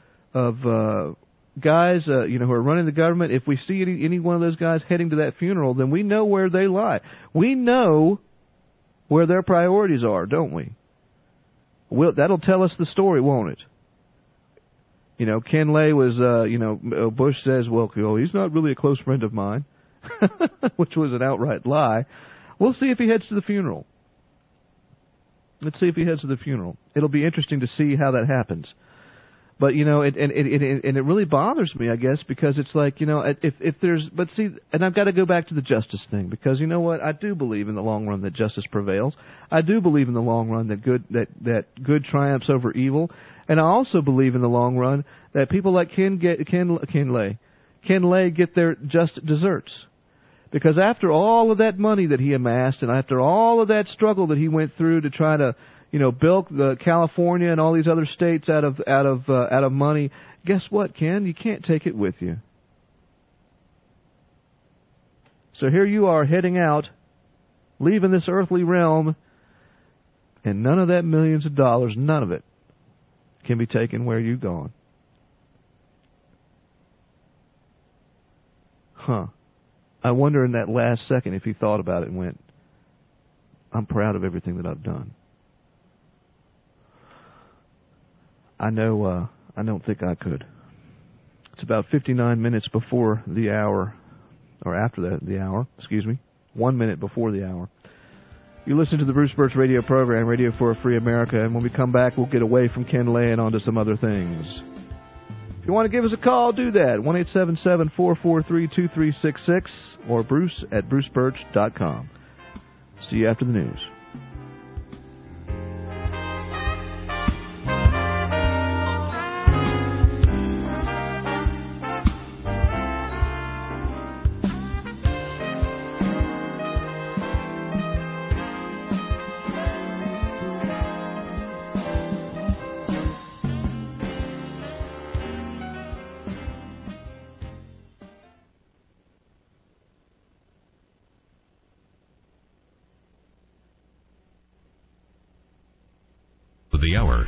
guys, who are running the government, if we see any one of those guys heading to that funeral, then we know where they lie. We know where their priorities are, don't we? That'll tell us the story, won't it? Ken Lay was, Bush says, well, he's not really a close friend of mine, which was an outright lie. We'll see if he heads to the funeral. Let's see if he heads to the funeral. It'll be interesting to see how that happens. But it really bothers me, I guess, because it's like, if there's, but see, and I've got to go back to the justice thing, because you know what, I do believe in the long run that justice prevails. I do believe in the long run that good triumphs over evil, and I also believe in the long run that people like Ken Lay get their just desserts. Because after all of that money that he amassed, and after all of that struggle that he went through to try to bilk the California and all these other states out of money. Guess what, Ken? You can't take it with you. So here you are heading out, leaving this earthly realm, and none of that millions of dollars, none of it, can be taken where you've gone. Huh. I wonder in that last second if he thought about it and went, I'm proud of everything that I've done. I know, I don't think I could. It's about 59 minutes before the hour, or after the hour, 1 minute before the hour. You listen to the Bruce Birch radio program, Radio for a Free America, and when we come back, we'll get away from Ken Lay and onto some other things. If you want to give us a call, do that, 1-877-443-2366, or bruce@brucebirch.com. See you after the news. The hour.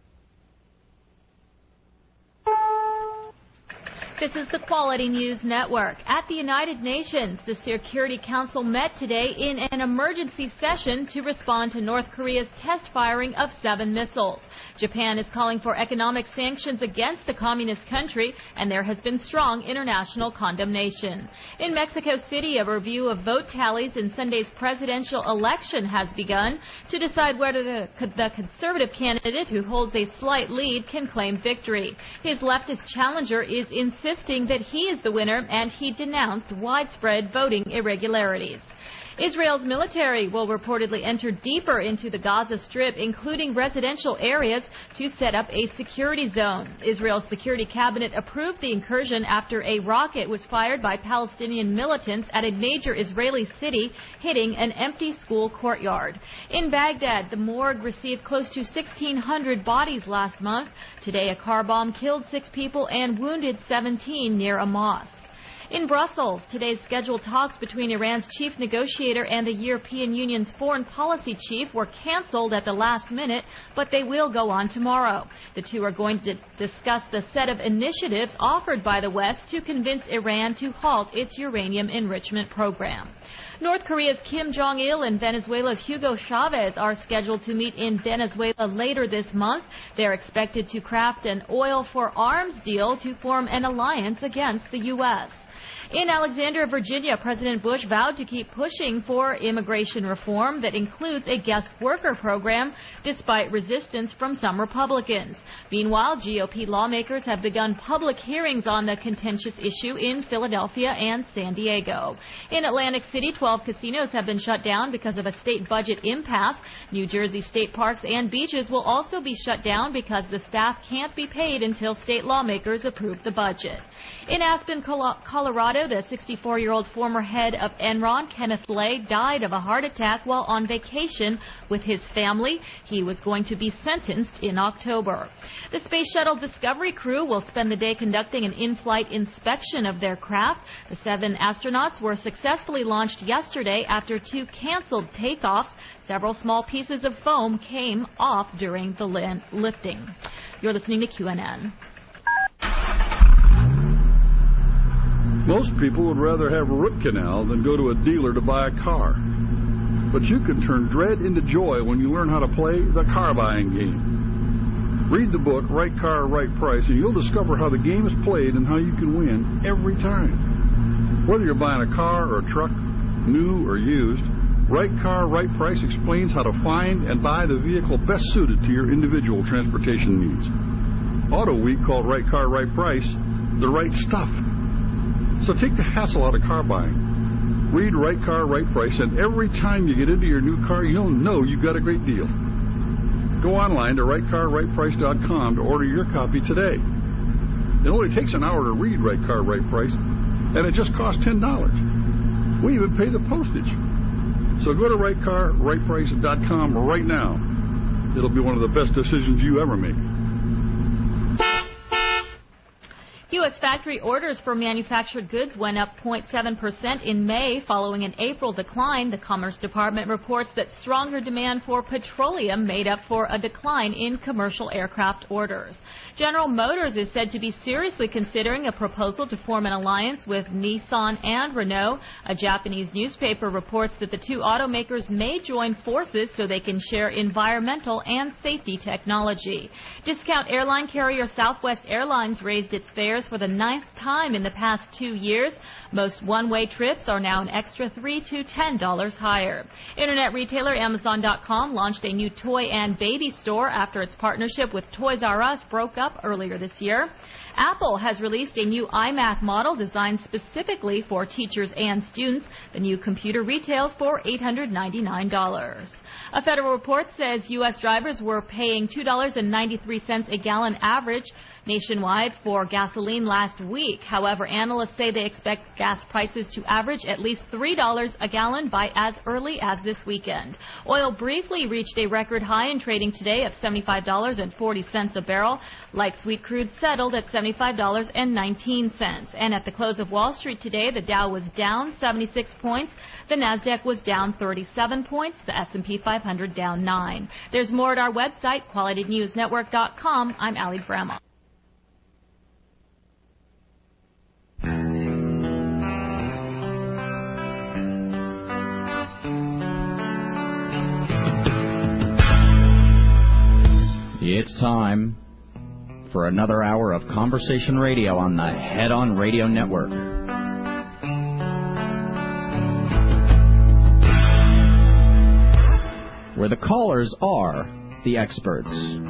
This is the Quality News Network. At the United Nations, the Security Council met today in an emergency session to respond to North Korea's test firing of 7 missiles. Japan is calling for economic sanctions against the communist country, and there has been strong international condemnation. In Mexico City, a review of vote tallies in Sunday's presidential election has begun to decide whether the conservative candidate who holds a slight lead can claim victory. His leftist challenger is insisting that he is the winner, and he denounced widespread voting irregularities. Israel's military will reportedly enter deeper into the Gaza Strip, including residential areas, to set up a security zone. Israel's security cabinet approved the incursion after a rocket was fired by Palestinian militants at a major Israeli city, hitting an empty school courtyard. In Baghdad, the morgue received close to 1,600 bodies last month. Today, a car bomb killed 6 people and wounded 17 near a mosque. In Brussels, today's scheduled talks between Iran's chief negotiator and the European Union's foreign policy chief were canceled at the last minute, but they will go on tomorrow. The two are going to discuss the set of initiatives offered by the West to convince Iran to halt its uranium enrichment program. North Korea's Kim Jong-il and Venezuela's Hugo Chavez are scheduled to meet in Venezuela later this month. They're expected to craft an oil for arms deal to form an alliance against the U.S. In Alexandria, Virginia, President Bush vowed to keep pushing for immigration reform that includes a guest worker program, despite resistance from some Republicans. Meanwhile, GOP lawmakers have begun public hearings on the contentious issue in Philadelphia and San Diego. In Atlantic City, 12 casinos have been shut down because of a state budget impasse. New Jersey state parks and beaches will also be shut down because the staff can't be paid until state lawmakers approve the budget. In Aspen, Colorado, the 64-year-old former head of Enron, Kenneth Lay, died of a heart attack while on vacation with his family. He was going to be sentenced in October. The Space Shuttle Discovery crew will spend the day conducting an in-flight inspection of their craft. The 7 astronauts were successfully launched yesterday after 2 canceled takeoffs. Several small pieces of foam came off during the lifting. You're listening to QNN. Most people would rather have a root canal than go to a dealer to buy a car. But you can turn dread into joy when you learn how to play the car buying game. Read the book, Right Car, Right Price, and you'll discover how the game is played and how you can win every time. Whether you're buying a car or a truck, new or used, Right Car, Right Price explains how to find and buy the vehicle best suited to your individual transportation needs. Auto Week called Right Car, Right Price the right stuff. So take the hassle out of car buying. Read Right Car, Right Price, and every time you get into your new car, you'll know you got a great deal. Go online to rightcarrightprice.com to order your copy today. It only takes an hour to read Right Car, Right Price, and it just costs $10. We even pay the postage. So go to rightcarrightprice.com right now. It'll be one of the best decisions you ever make. U.S. factory orders for manufactured goods went up 0.7% in May following an April decline. The Commerce Department reports that stronger demand for petroleum made up for a decline in commercial aircraft orders. General Motors is said to be seriously considering a proposal to form an alliance with Nissan and Renault. A Japanese newspaper reports that the two automakers may join forces so they can share environmental and safety technology. Discount airline carrier Southwest Airlines raised its fares for the 9th time in the past 2 years. Most one-way trips are now an extra $3 to $10 higher. Internet retailer Amazon.com launched a new toy and baby store after its partnership with Toys R Us broke up earlier this year. Apple has released a new iMac model designed specifically for teachers and students. The new computer retails for $899. A federal report says U.S. drivers were paying $2.93 a gallon average nationwide for gasoline last week. However, analysts say they expect gas prices to average at least $3 a gallon by as early as this weekend. Oil briefly reached a record high in trading today of $75.40 a barrel. Light sweet crude settled at $75.19. And at the close of Wall Street today, the Dow was down 76 points. The Nasdaq was down 37 points. The S&P 500 down 9. There's more at our website, QualityNewsNetwork.com. I'm Allie Bramah. It's time for another hour of conversation radio on the Head On Radio Network. Where the callers are the experts.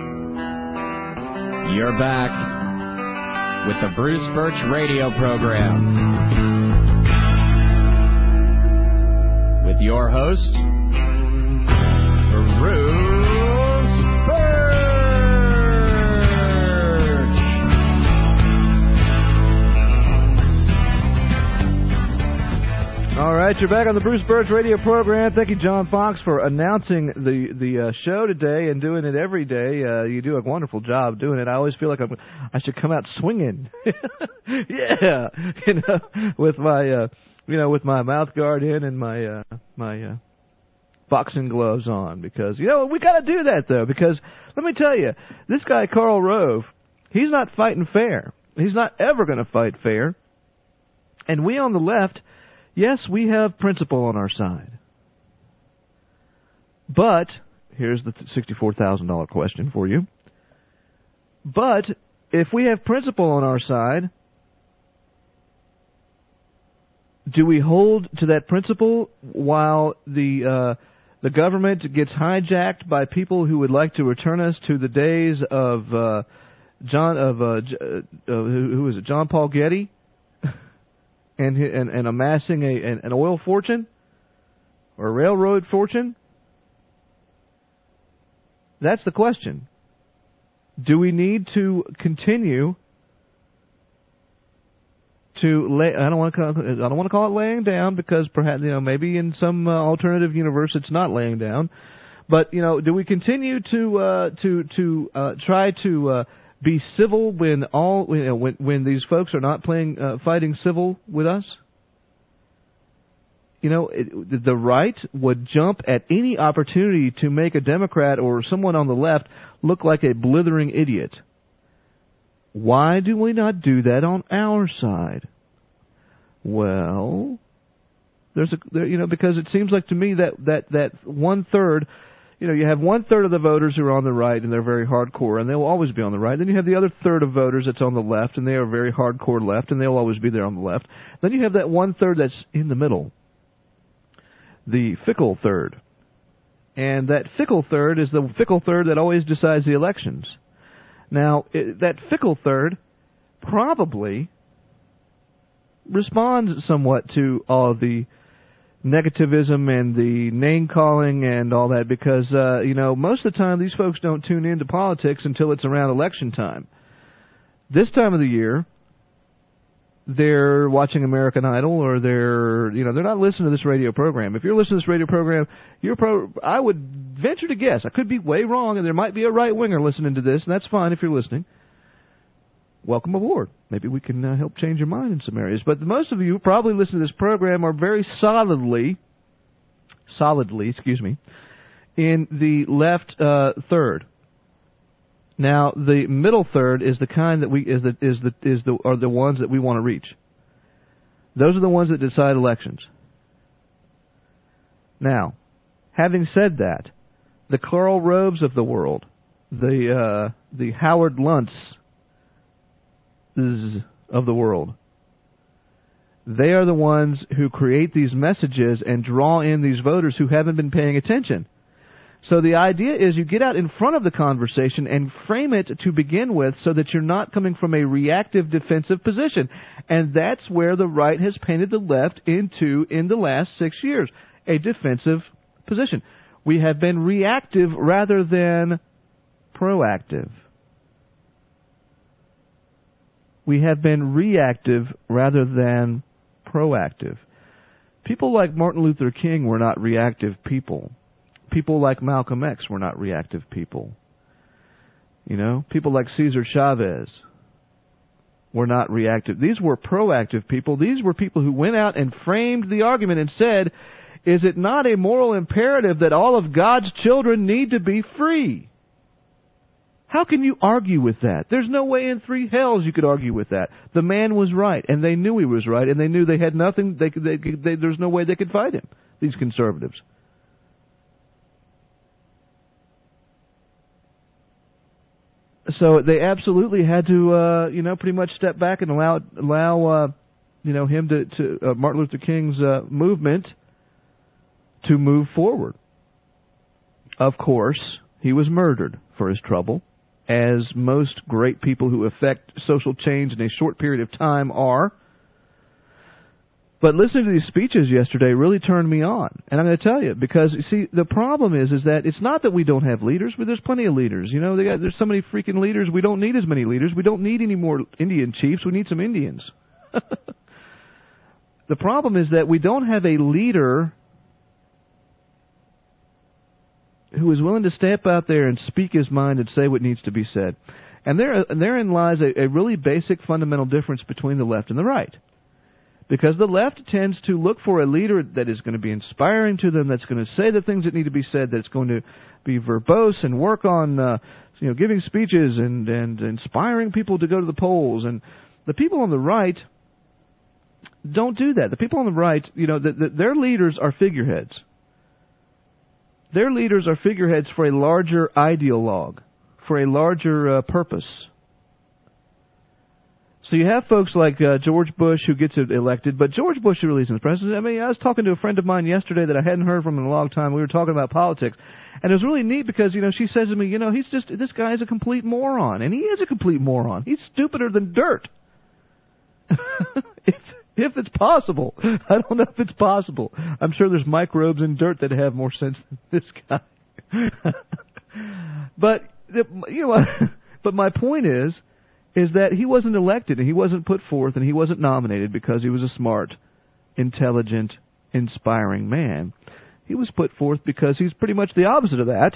You're back with the Bruce Birch Radio Program. With your host, Bruce All right, you're back on the Bruce Birch Radio Program. Thank you, John Fox, for announcing the show today and doing it every day. You do a wonderful job doing it. I always feel like I should come out swinging. Yeah, with my with my mouth guard in and my boxing gloves on, because we got to do that though. Because let me tell you, this guy Karl Rove, he's not fighting fair. He's not ever going to fight fair. And we on the left, yes, we have principle on our side. But, here's the $64,000 question for you. But, if we have principle on our side, do we hold to that principle while the government gets hijacked by people who would like to return us to the days of who is it, John Paul Getty? And amassing an oil fortune or a railroad fortune? That's the question. Do we need to continue to lay? I don't want to call it laying down, because perhaps maybe in some alternative universe it's not laying down. But do we continue to try to be civil when these folks are not fighting civil with us? The right would jump at any opportunity to make a Democrat or someone on the left look like a blithering idiot. Why do we not do that on our side? Well, because it seems like to me that 1/3. You have 1/3 of the voters who are on the right, and they're very hardcore, and they'll always be on the right. Then you have the other 1/3 of voters that's on the left, and they are very hardcore left, and they'll always be there on the left. Then you have that 1/3 that's in the middle, the fickle third. And that fickle third is the fickle third that always decides the elections. Now, that fickle third probably responds somewhat to all of the negativism and the name-calling and all that because, most of the time these folks don't tune into politics until it's around election time. This time of the year, they're watching American Idol or they're not listening to this radio program. If you're listening to this radio program, I would venture to guess, I could be way wrong, and there might be a right-winger listening to this, and that's fine if you're listening. Welcome aboard. Maybe we can help change your mind in some areas. But most of you who probably listen to this program are very solidly, in the left third. Now, the middle third is the kind that are the ones that we want to reach. Those are the ones that decide elections. Now, having said that, the Karl Roves of the world, the Howard Luntz of the world, they are the ones who create these messages and draw in these voters who haven't been paying attention. So the idea is you get out in front of the conversation and frame it to begin with so that you're not coming from a reactive defensive position. And that's where the right has painted the left into in the last 6 years, a defensive position. We have been reactive rather than proactive. We have been reactive rather than proactive. People like Martin Luther King were not reactive people. People like Malcolm X were not reactive people. People like Cesar Chavez were not reactive. These were proactive people. These were people who went out and framed the argument and said, is it not a moral imperative that all of God's children need to be free? How can you argue with that? There's no way in three hells you could argue with that. The man was right, and they knew he was right, and they knew they had nothing. There's no way they could fight him, these conservatives. So they absolutely had to, pretty much step back and allow him to Martin Luther King's movement to move forward. Of course, he was murdered for his trouble, as most great people who affect social change in a short period of time are. But listening to these speeches yesterday really turned me on. And I'm going to tell you, because, you see, the problem is that it's not that we don't have leaders, but there's plenty of leaders. There's so many freaking leaders. We don't need as many leaders. We don't need any more Indian chiefs. We need some Indians. The problem is that we don't have a leader who is willing to step out there and speak his mind and say what needs to be said. And therein lies a really basic fundamental difference between the left and the right. Because the left tends to look for a leader that is going to be inspiring to them, that's going to say the things that need to be said, that's going to be verbose and work on giving speeches and inspiring people to go to the polls. And the people on the right don't do that. The people on the right, their leaders are figureheads. Their leaders are figureheads for a larger ideologue, for a larger purpose. So you have folks like George Bush who gets elected, but George Bush really isn't the president. I mean, I was talking to a friend of mine yesterday that I hadn't heard from in a long time. We were talking about politics, and it was really neat because, she says to me, this guy is a complete moron, and he is a complete moron. He's stupider than dirt. If it's possible. I don't know if it's possible. I'm sure there's microbes in dirt that have more sense than this guy. But, but my point is that he wasn't elected and he wasn't put forth and he wasn't nominated because he was a smart, intelligent, inspiring man. He was put forth because he's pretty much the opposite of that.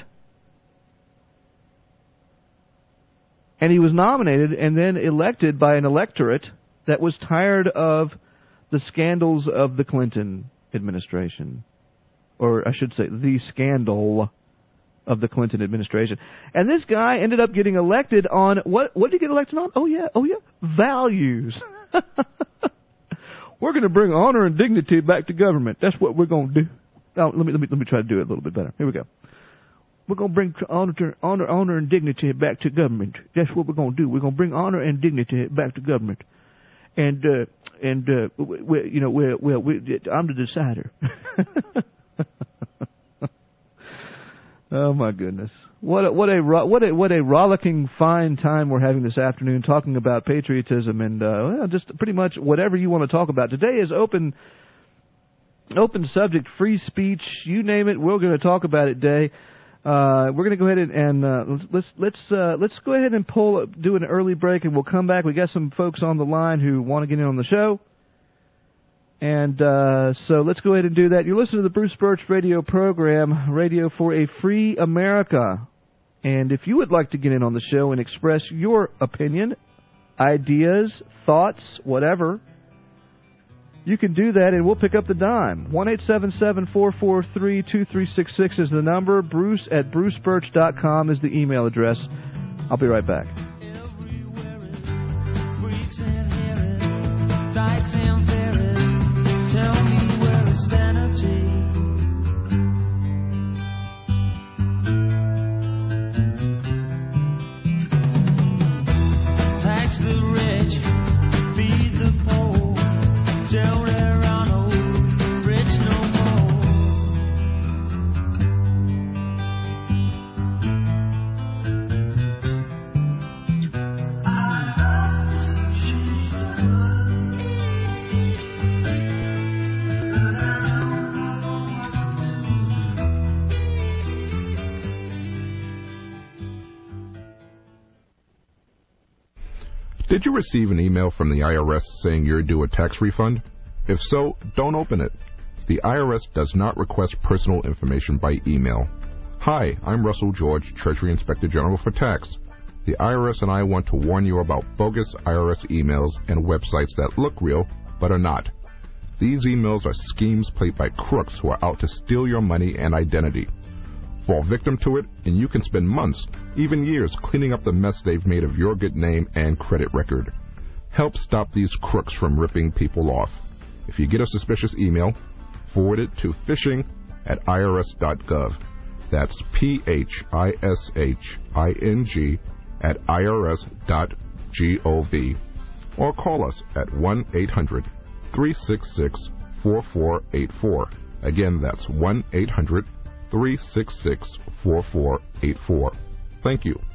And he was nominated and then elected by an electorate that was tired of the scandals of the Clinton administration. Or I should say, the scandal of the Clinton administration. And this guy ended up getting elected on, what did he get elected on? Oh yeah, values. We're going to bring honor and dignity back to government. That's what we're going to do. Now, let me try to do it a little bit better. Here we go. We're going to bring honor and dignity back to government. That's what we're going to do. We're going to bring honor and dignity back to government. And I'm the decider. Oh my goodness! What a rollicking fine time we're having this afternoon, talking about patriotism and just pretty much whatever you want to talk about. Today is open subject, free speech, you name it. We're going to talk about it today. We're going to go ahead and let's go ahead and do an early break, and we'll come back. We got some folks on the line who want to get in on the show. And so let's go ahead and do that. You're listening to the Bruce Birch radio program, Radio for a Free America. And if you would like to get in on the show and express your opinion, ideas, thoughts, whatever, you can do that, and we'll pick up the dime. 1-877-443-2366 is the number. Bruce at brucebirch.com is the email address. I'll be right back. Tell me where is sanity? Tax the rich, feed the poor. Tell there are no rich no Did you receive an email from the IRS saying you're due a tax refund? If so, don't open it. The IRS does not request personal information by email. Hi, I'm Russell George, Treasury Inspector General for Tax. The IRS and I want to warn you about bogus IRS emails and websites that look real but are not. These emails are schemes played by crooks who are out to steal your money and identity. Fall victim to it, and you can spend months, even years, cleaning up the mess they've made of your good name and credit record. Help stop these crooks from ripping people off. If you get a suspicious email, forward it to phishing@irs.gov. That's phishing@irs.gov. Or call us at 1-800-366-4484. Again, that's 1-800-366-4484. Thank you.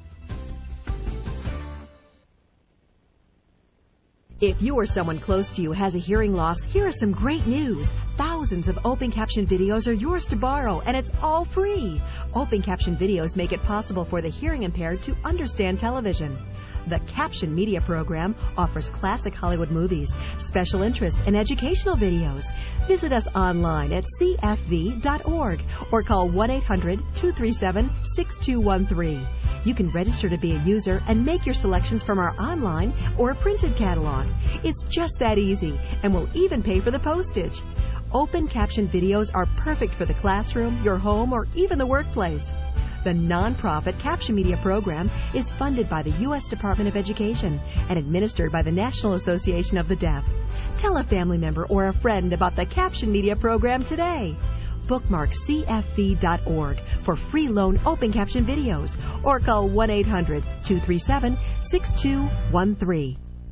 If you or someone close to you has a hearing loss, here is some great news. Thousands of open caption videos are yours to borrow, and it's all free. Open caption videos make it possible for the hearing impaired to understand television. The Caption Media Program offers classic Hollywood movies, special interest, and educational videos. Visit us online at cfv.org or call 1-800-237-6213. You can register to be a user and make your selections from our online or printed catalog. It's just that easy, and we'll even pay for the postage. Open caption videos are perfect for the classroom, your home, or even the workplace. The nonprofit Caption Media Program is funded by the U.S. Department of Education and administered by the National Association of the Deaf. Tell a family member or a friend about the Caption Media Program today. Bookmark cfv.org for free loan open caption videos or call 1-800-237-6213.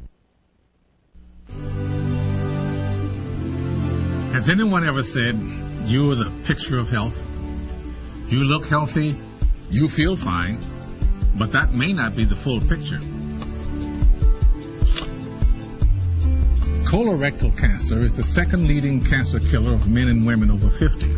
Has anyone ever said you are the picture of health? You look healthy, you feel fine, but that may not be the full picture. Colorectal cancer is the second leading cancer killer of men and women over 50.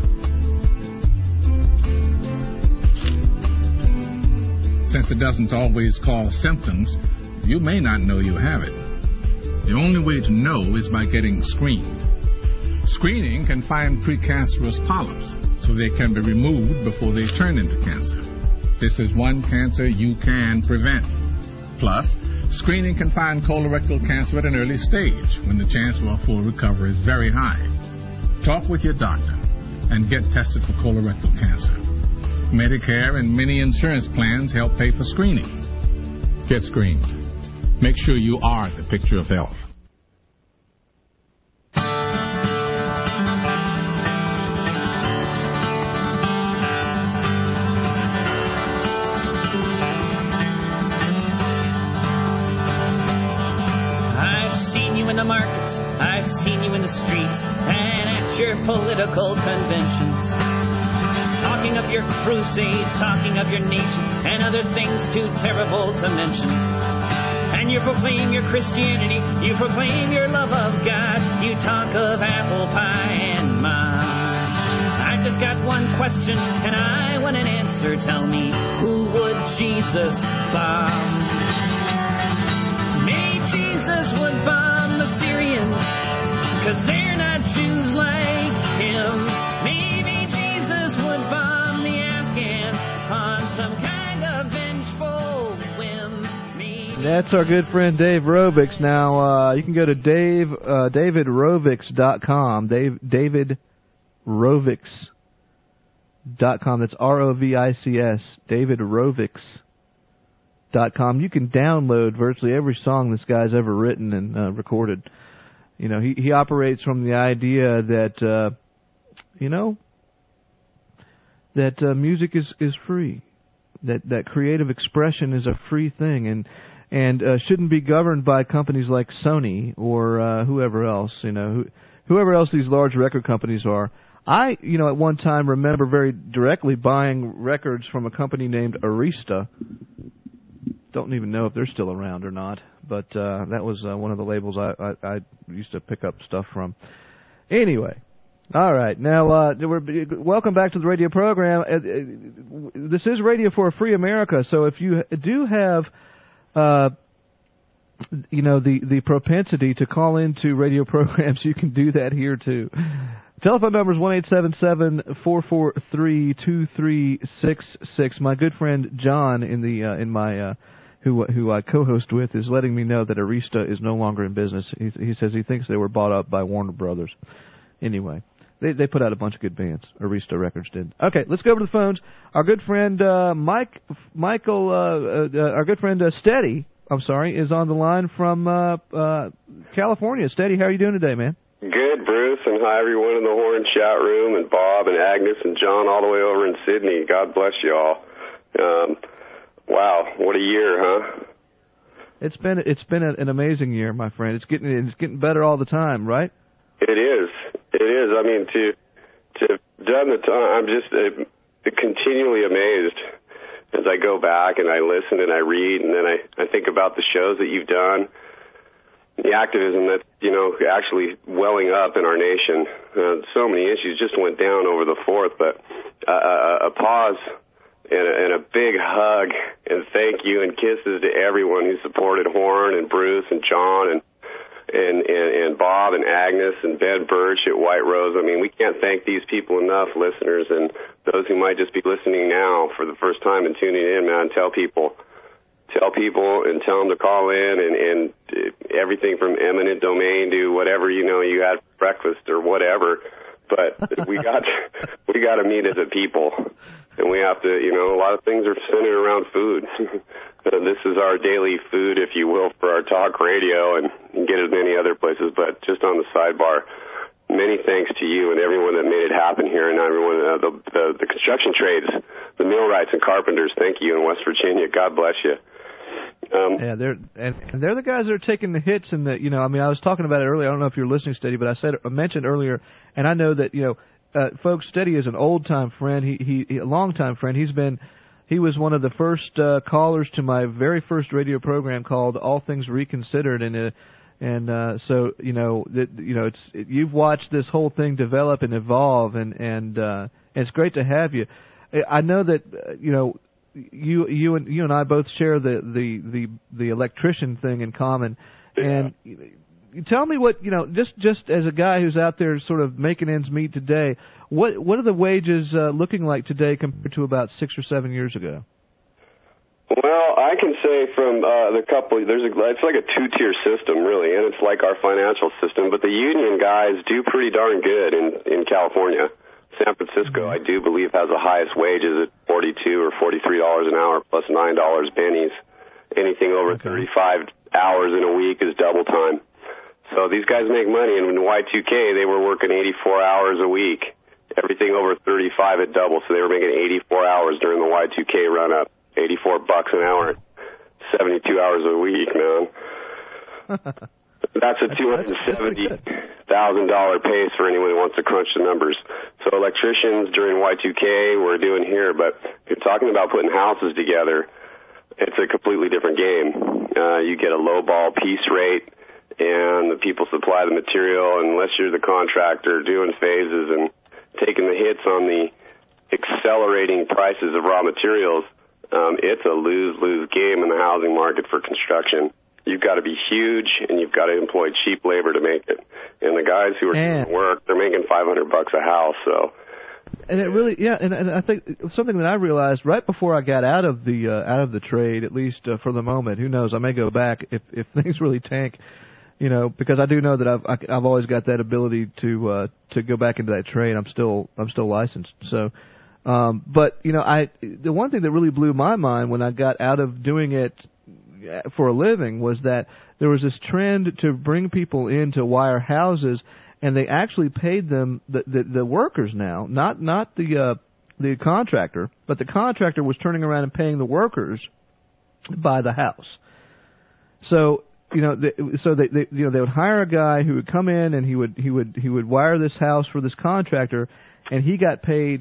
Since it doesn't always cause symptoms, you may not know you have it. The only way to know is by getting screened. Screening can find precancerous polyps, so they can be removed before they turn into cancer. This is one cancer you can prevent. Plus, screening can find colorectal cancer at an early stage when the chance for a full recovery is very high. Talk with your doctor and get tested for colorectal cancer. Medicare and many insurance plans help pay for screening. Get screened. Make sure you are the picture of health. In the markets, I've seen you in the streets and at your political conventions. talking of your crusade, talking of your nation, and other things too terrible to mention. And you proclaim your Christianity, you proclaim your love of God, you talk of apple pie and mom. I just got one question, and I want an answer. Tell me, who would Jesus bomb? Maybe Jesus would bomb the Syrians, 'cause they're not Jews like him. Maybe Jesus would bomb the Afghans on some kind of vengeful whim. That's our good friend Dave Rovics. Now, you can go to davidrovics.com. davidrovics.com. That's ROVICS. davidrovics.com. You can download virtually every song this guy's ever written and recorded. You know, he operates from the idea that, that music is free, that creative expression is a free thing, and shouldn't be governed by companies like Sony or whoever else, whoever else these large record companies are. I, at one time remember very directly buying records from a company named Arista. Don't even know if they're still around or not, but that was one of the labels I used to pick up stuff from. Anyway, all right. Now, welcome back to the radio program. This is Radio for a Free America, so if you do have, the propensity to call into radio programs, you can do that here too. Telephone number is 1-877-443-2366. My good friend John who I co-host with is letting me know that Arista is no longer in business. He says he thinks they were bought up by Warner Brothers. Anyway, they put out a bunch of good bands. Arista Records did. Okay, let's go over to the phones. Our good friend our good friend Steady, is on the line from California. Steady, how are you doing today, man? Good, Bruce, and hi everyone in the Horn chat room, and Bob and Agnes and John all the way over in Sydney. God bless you all. Wow, what a year, huh? It's been an amazing year, my friend. It's getting better all the time, right? It is. I mean, to have done the time, I'm just continually amazed as I go back and I listen and I read, and then I think about the shows that you've done, the activism that's actually welling up in our nation. So many issues just went down over the 4th, but a pause. And a big hug and thank you and kisses to everyone who supported Horn and Bruce and John and Bob and Agnes and Ben Birch at White Rose. I mean, we can't thank these people enough, listeners, and those who might just be listening now for the first time and tuning in, man. Tell people and tell them to call in and everything from eminent domain to whatever you had for breakfast or whatever. But we got to meet as a people. And we have to, a lot of things are centered around food. This is our daily food, if you will, for our talk radio, and you can get it many other places. But just on the sidebar, many thanks to you and everyone that made it happen here, and everyone, the construction trades, the millwrights and carpenters. Thank you in West Virginia. God bless you. They're the guys that are taking the hits, and I was talking about it earlier. I don't know if you're listening, Steady, but I mentioned earlier, and I know that folks, Steady is an old-time friend. He a long-time friend. He was one of the first callers to my very first radio program called All Things Reconsidered, so you've watched this whole thing develop and evolve, and it's great to have you. I know that you and I both share the electrician thing in common, and. Tell me what, just as a guy who's out there sort of making ends meet today, what are the wages looking like today compared to about 6 or 7 years ago? Well, I can say from it's like a two-tier system, really, and it's like our financial system, but the union guys do pretty darn good in California. San Francisco, I do believe, has the highest wages at $42 or $43 an hour plus $9 pennies. Anything over 35 hours in a week is double time. So these guys make money, and in Y2K, they were working 84 hours a week. Everything over 35 at double, so they were making 84 hours during the Y2K run-up. $84 an hour, 72 hours a week, man. That's a $270,000 pace for anyone who wants to crunch the numbers. So So electricians during Y2K were doing here, but if you're talking about putting houses together, it's a completely different game. You get a low-ball piece rate, and the people supply the material, unless you're the contractor doing phases and taking the hits on the accelerating prices of raw materials. It's a lose-lose game in the housing market for construction. You've got to be huge, and you've got to employ cheap labor to make it. And the guys who are doing work, they're making $500 a house. So, and it really, and I think something that I realized right before I got out of the trade, at least for the moment. Who knows? I may go back if things really tank, because I do know that I've always got that ability to go back into that trade. I'm still licensed. So, but the one thing that really blew my mind when I got out of doing it for a living was that there was this trend to bring people in to wire houses, and they actually paid them the workers now, not the contractor, but the contractor was turning around and paying the workers by the house. So they would hire a guy who would come in and he would wire this house for this contractor, and he got paid.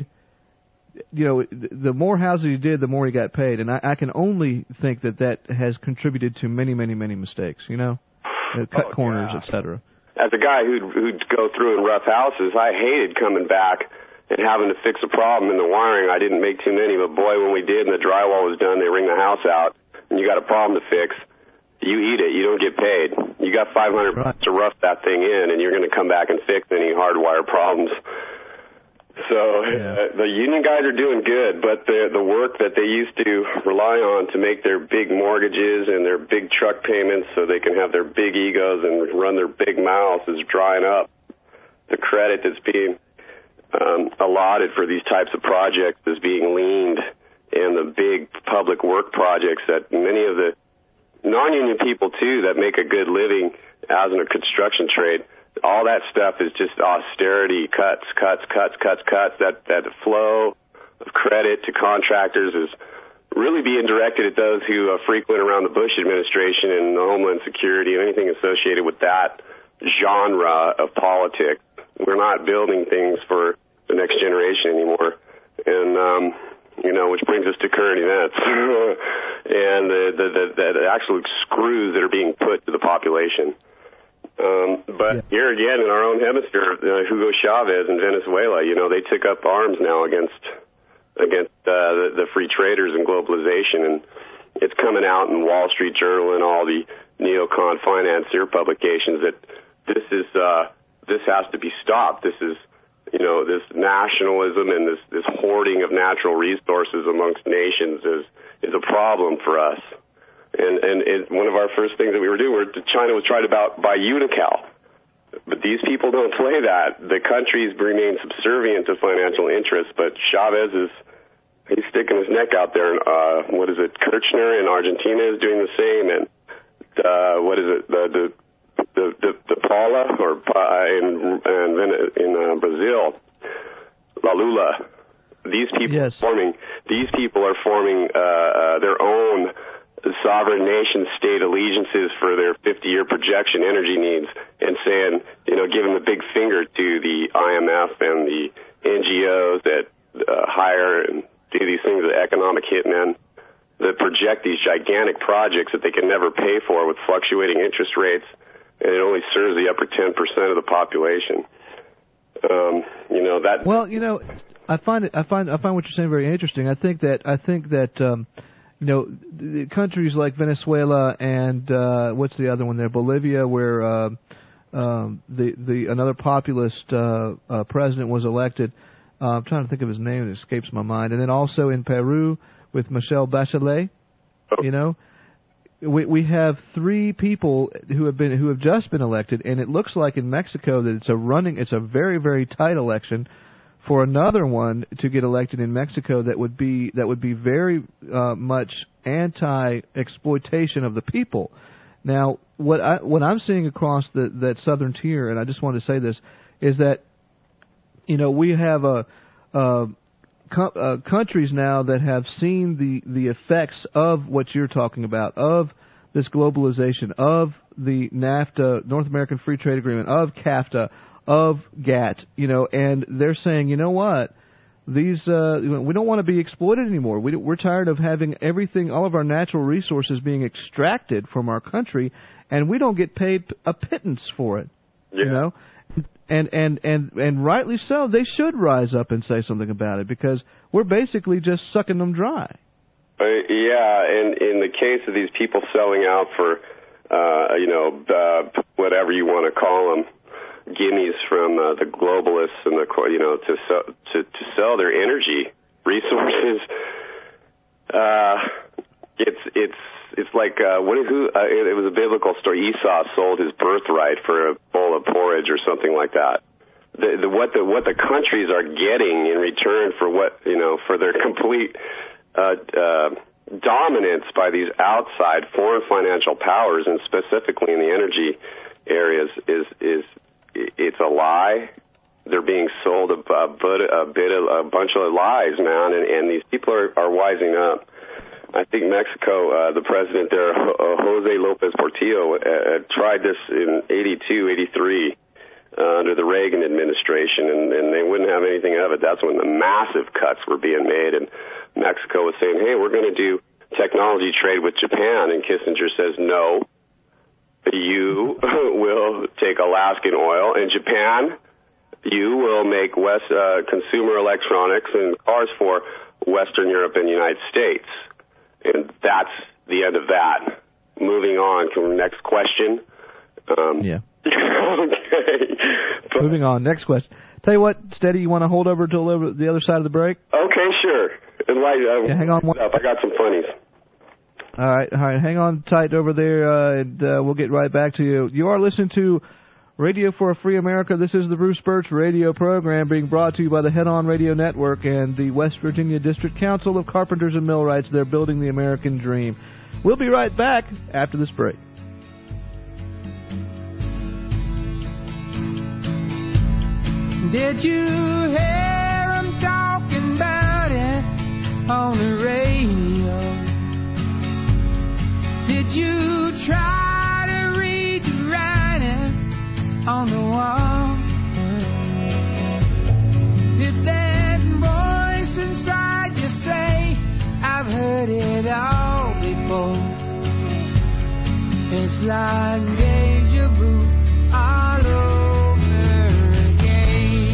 The more houses he did, the more he got paid, and I can only think that has contributed to many, many, many mistakes. Cut corners, etc. As a guy who'd go through in rough houses, I hated coming back and having to fix a problem in the wiring. I didn't make too many, but boy, when we did and the drywall was done, they ring the house out, and you got a problem to fix. You eat it. You don't get paid. You got $500 to rough that thing in, and you're going to come back and fix any hardwire problems. So the union guys are doing good, but the work that they used to rely on to make their big mortgages and their big truck payments so they can have their big egos and run their big mouths is drying up. The credit that's being allotted for these types of projects is being leaned, and the big public work projects that many of the non-union people, too, that make a good living as in a construction trade, all that stuff is just austerity, cuts. That flow of credit to contractors is really being directed at those who frequent around the Bush administration and Homeland Security and anything associated with that genre of politics. We're not building things for the next generation anymore. And, which brings us to current events and the actual screws that are being put to the population. But here again, in our own hemisphere, Hugo Chavez in Venezuela, they took up arms now against the free traders and globalization, and it's coming out in Wall Street Journal and all the neocon financier publications that this has to be stopped. This is this nationalism and this hoarding of natural resources amongst nations is a problem for us. And one of our first things that we were doing, China was trying to buy Unocal. But these people don't play that. The countries remain subservient to financial interests, but Chavez he's sticking his neck out there. And, Kirchner in Argentina is doing the same. And, the Paula in Brazil, La Lula. These people are forming their own sovereign nation state allegiances for their 50-year projection energy needs, and saying, giving the big finger to the IMF and the NGOs that hire and do these things, the economic hitmen that project these gigantic projects that they can never pay for with fluctuating interest rates, and it only serves the upper 10% of the population. I find what you're saying very interesting. I think that countries like Venezuela and what's the other one there, Bolivia, where another populist president was elected. I'm trying to think of his name; it escapes my mind. And then also in Peru with Michelle Bachelet, we have three people who have just been elected, and it looks like in Mexico that it's a very, very tight election for another one to get elected in Mexico that would be very much anti-exploitation of the people. Now, what I'm seeing across that southern tier, and I just want to say this, is that we have countries now that have seen the effects of what you're talking about, of this globalization, of the NAFTA, North American Free Trade Agreement, of CAFTA, of GATT, and they're saying, you know what? These we don't want to be exploited anymore. We're tired of having everything, all of our natural resources being extracted from our country, and we don't get paid a pittance for it. Yeah. And rightly so. They should rise up and say something about it, because we're basically just sucking them dry. And in the case of these people selling out for, whatever you want to call them, gimmies from the globalists and to sell their energy resources, it's like it was a biblical story. Esau sold his birthright for a bowl of porridge or something like that. What the countries are getting in return for for their complete dominance by these outside foreign financial powers, and specifically in the energy areas, is it's a lie. They're being sold a bunch of lies, man, and these people are wising up. I think Mexico, the president there, Jose Lopez Portillo, tried this in 82, 83 under the Reagan administration, and they wouldn't have anything of it. That's when the massive cuts were being made, and Mexico was saying, hey, we're going to do technology trade with Japan, and Kissinger says, no, you will take Alaskan oil, and Japan, you will make consumer electronics and cars for Western Europe and the United States. And that's the end of that. Moving on to the next question. Yeah. Okay. Moving on. Next question. Tell you what, Steady, you want to hold over till the other side of the break? Okay, sure. Hang on. I got some funnies. All right. Hang on tight over there, and we'll get right back to you. You are listening to Radio for a Free America. This is the Bruce Birch radio program being brought to you by the Head On Radio Network and the West Virginia District Council of Carpenters and Millwrights. They're building the American dream. We'll be right back after this break. Did you hear them talking about it on the radio? Did you try to read the writing on the wall? Did that voice inside you say, I've heard it all before? It's like deja vu all over again.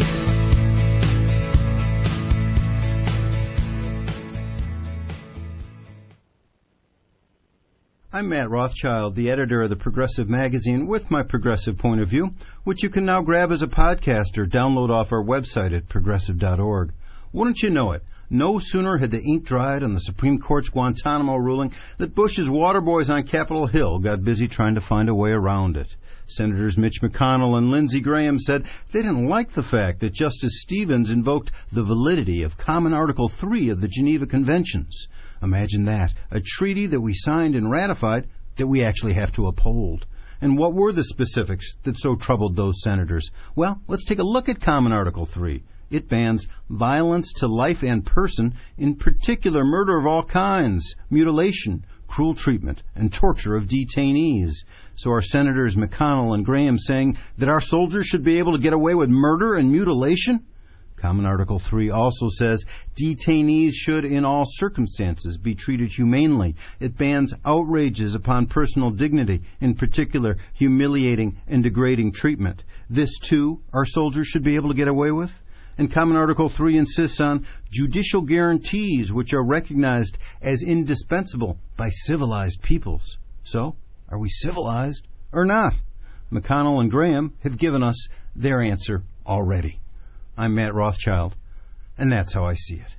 I'm Matt Rothschild, the editor of the Progressive Magazine, with my progressive point of view, which you can now grab as a podcast or download off our website at progressive.org. Wouldn't you know it? No sooner had the ink dried on the Supreme Court's Guantanamo ruling that Bush's water boys on Capitol Hill got busy trying to find a way around it. Senators Mitch McConnell and Lindsey Graham said they didn't like the fact that Justice Stevens invoked the validity of Common Article 3 of the Geneva Conventions. Imagine that, a treaty that we signed and ratified that we actually have to uphold. And what were the specifics that so troubled those senators? Well, let's take a look at Common Article 3. It bans violence to life and person, in particular murder of all kinds, mutilation, cruel treatment, and torture of detainees. So are Senators McConnell and Graham saying that our soldiers should be able to get away with murder and mutilation? Common Article 3 also says detainees should in all circumstances be treated humanely. It bans outrages upon personal dignity, in particular humiliating and degrading treatment. This, too, our soldiers should be able to get away with. And Common Article 3 insists on judicial guarantees which are recognized as indispensable by civilized peoples. So, are we civilized or not? McConnell and Graham have given us their answer already. I'm Matt Rothschild, and that's how I see it.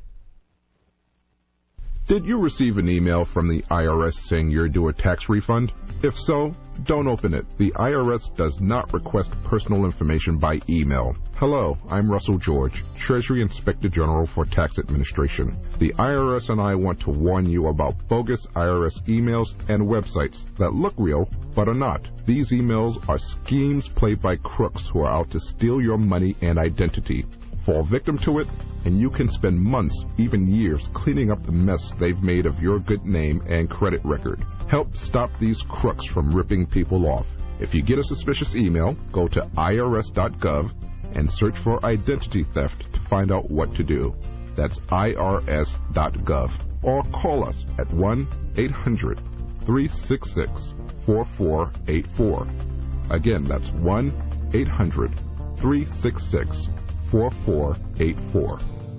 Did you receive an email from the IRS saying you're due a tax refund? If so, don't open it. The IRS does not request personal information by email. Hello, I'm Russell George, Treasury Inspector General for Tax Administration. The IRS and I want to warn you about bogus IRS emails and websites that look real but are not. These emails are schemes played by crooks who are out to steal your money and identity. Fall victim to it, and you can spend months, even years, cleaning up the mess they've made of your good name and credit record. Help stop these crooks from ripping people off. If you get a suspicious email, go to irs.gov and search for identity theft to find out what to do. That's irs.gov. Or call us at 1-800-366-4484. Again, that's 1-800-366-4484.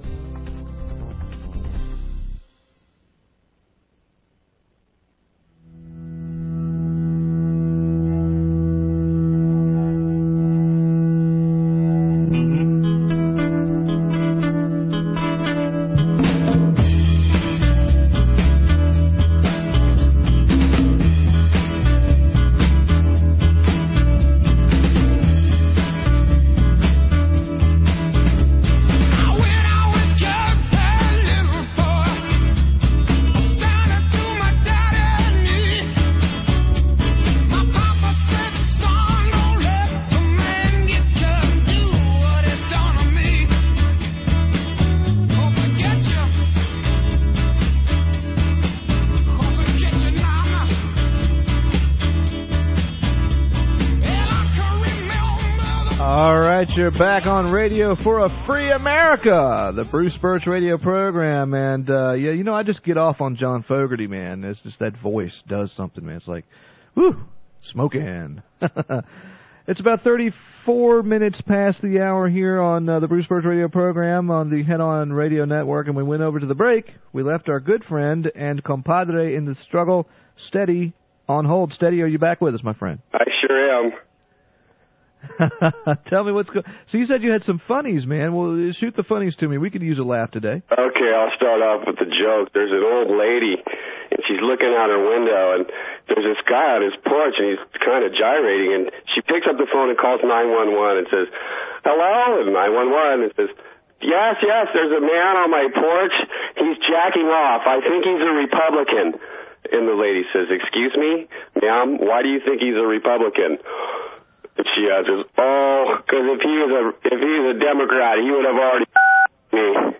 You're back on radio for a free America, the Bruce Birch radio program. And, I just get off on John Fogerty, man. It's just that voice does something, man. It's like, whoo, smoking. It's about 34 minutes past the hour here on the Bruce Birch radio program on the Head On Radio Network, and we went over to the break. We left our good friend and compadre in the struggle, Steady, on hold. Steady, are you back with us, my friend? I sure am. Tell me what's going. So you said you had some funnies, man. Well, shoot the funnies to me. We could use a laugh today. Okay, I'll start off with the joke. There's an old lady, and she's looking out her window, and there's this guy on his porch, and he's kind of gyrating, and she picks up the phone and calls 911 and says, "Hello?" And 911 and says, Yes, there's a man on my porch. He's jacking off. I think he's a Republican." And the lady says, "Excuse me, ma'am, why do you think he's a Republican?" And she answers, "Oh, because if he was a Democrat, he would have already me."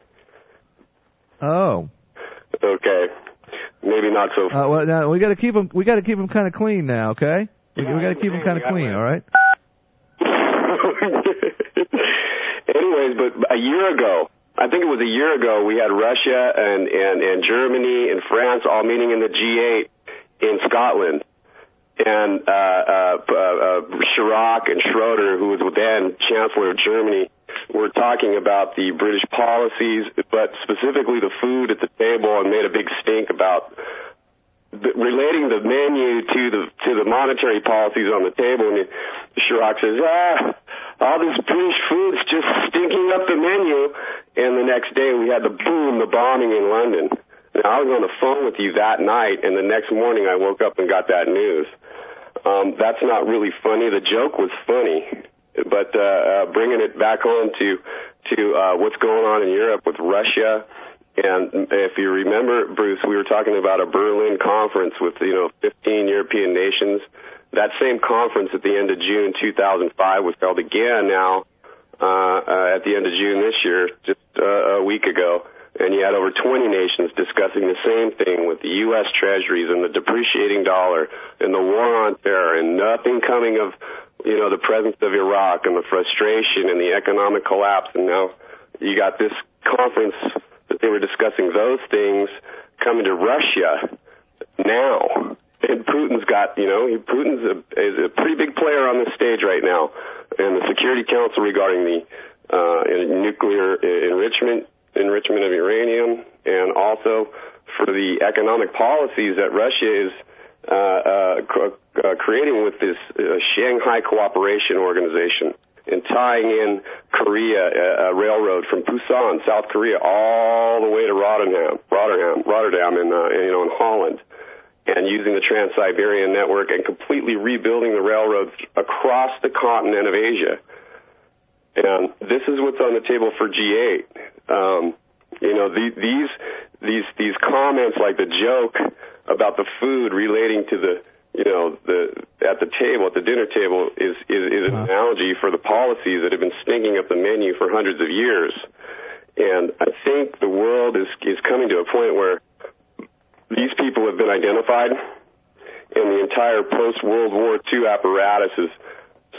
Oh. Okay. Maybe not so. Well, now we got to keep him. We got to keep him kind of clean now. Okay. We got to keep him kind of clean. All right. Anyways, but a year ago, I think it was a year ago, we had Russia and Germany and France all meeting in the G8 in Scotland. And Chirac and Schroeder, who was then Chancellor of Germany, were talking about the British policies, but specifically the food at the table, and made a big stink about relating the menu to the monetary policies on the table. And Chirac says, all this British food's just stinking up the menu. And the next day we had the bombing in London. Now, I was on the phone with you that night, and the next morning I woke up and got that news. That's not really funny. The joke was funny, but bringing it back home to what's going on in Europe with Russia, and if you remember, Bruce, we were talking about a Berlin conference with 15 European nations. That same conference at the end of June 2005 was held again now at the end of June this year, just a week ago. And you had over 20 nations discussing the same thing with the U.S. treasuries and the depreciating dollar and the war on terror and nothing coming of, the presence of Iraq and the frustration and the economic collapse. And now you got this conference that they were discussing those things coming to Russia now. And Putin's got, Putin's is a pretty big player on this stage right now. And the Security Council regarding the nuclear enrichment of uranium, and also for the economic policies that Russia is creating with this Shanghai Cooperation Organization, and tying in Korea, a railroad from Busan, South Korea, all the way to Rotterdam in Holland, and using the Trans-Siberian Network and completely rebuilding the railroads across the continent of Asia. And this is what's on the table for G8. These comments, like the joke about the food relating to the at the dinner table is an analogy for the policies that have been stinking up the menu for hundreds of years. And I think the world is coming to a point where these people have been identified, and the entire post-World War II apparatus is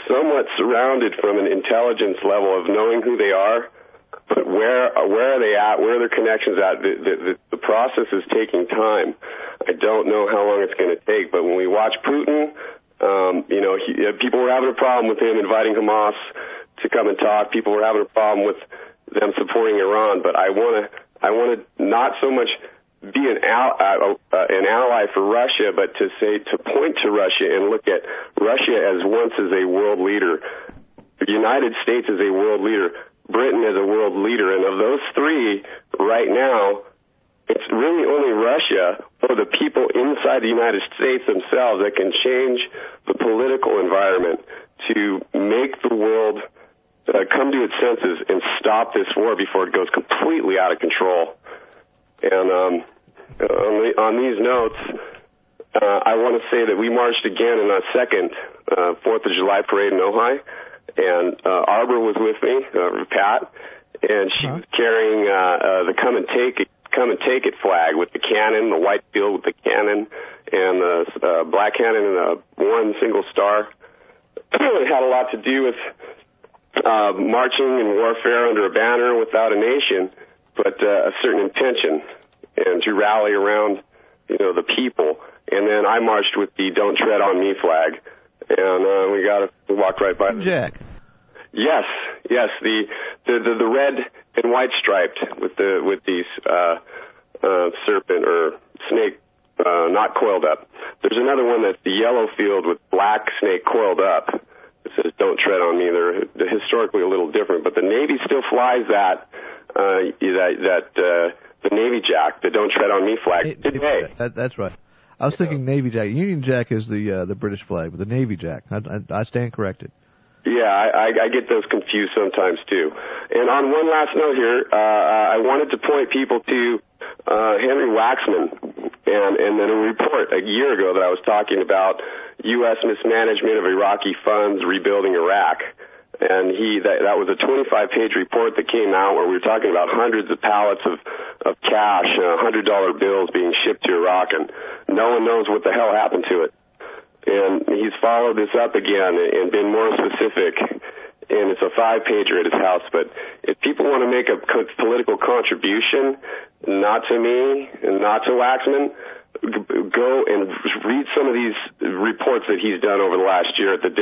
somewhat surrounded from an intelligence level of knowing who they are, but where are they at? Where are their connections at? The process is taking time. I don't know how long it's going to take, but when we watch Putin, people were having a problem with him inviting Hamas to come and talk. People were having a problem with them supporting Iran, but I want to not so much be an ally for Russia, but to point to Russia and look at Russia as once as a world leader, the United States as a world leader, Britain as a world leader, and of those three right now, it's really only Russia or the people inside the United States themselves that can change the political environment to make the world come to its senses and stop this war before it goes completely out of control. And on these notes, I want to say that we marched again in our second 4th of July parade in Ojai, and Arbor was with me, Pat, and she was carrying the Come and Take It flag with the cannon, the white field with the cannon, and the black cannon and one single star. It had a lot to do with marching and warfare under a banner without a nation, but a certain intention, and to rally around, the people. And then I marched with the Don't Tread on Me flag, and we walked right by them. Jack. Yes, the red and white striped with these serpent or snake not coiled up. There's another one that's the yellow field with black snake coiled up. It says "Don't tread on me." They're historically a little different, but the Navy still flies that the Navy Jack, the "Don't tread on me" flag today. That's right. I was thinking Navy Jack. Union Jack is the British flag, but the Navy Jack. I stand corrected. Yeah, I get those confused sometimes too. And on one last note here, I wanted to point people to Henry Waxman and then a report a year ago that I was talking about U.S. mismanagement of Iraqi funds rebuilding Iraq. And that was a 25-page report that came out where we were talking about hundreds of pallets of cash, $100 bills being shipped to Iraq, and no one knows what the hell happened to it. And he's followed this up again and been more specific, and it's a 5-pager at his house. But if people want to make a political contribution, not to me and not to Waxman, go and read some of these reports that he's done over the last year at the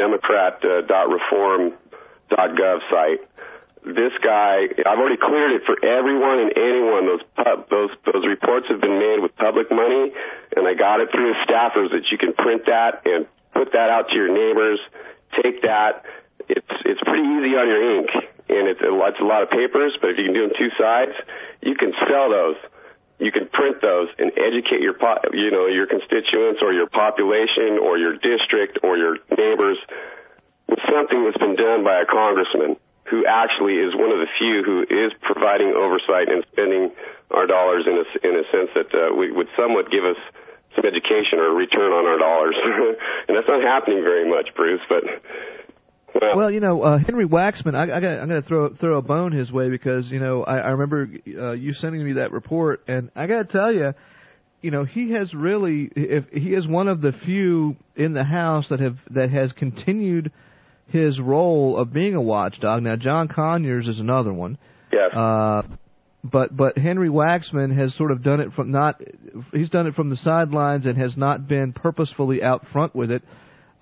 Democrat.reform.gov site. This guy, I've already cleared it for everyone and anyone. Those reports have been made with public money, and I got it through his staffers that you can print that and put that out to your neighbors. Take that. It's pretty easy on your ink, and it's a lot of papers. But if you can do them 2 sides, you can sell those. You can print those and educate your constituents or your population or your district or your neighbors with something that's been done by a congressman who actually is one of the few who is providing oversight and spending our dollars in a sense that would somewhat give us some education or return on our dollars. And that's not happening very much, Bruce. But well, Henry Waxman, I'm going to throw a bone his way because I remember you sending me that report, and I got to tell you, he has really, he is one of the few in the House that has continued his role of being a watchdog. Now, John Conyers is another one. Yes. But Henry Waxman has sort of done it he's done it from the sidelines and has not been purposefully out front with it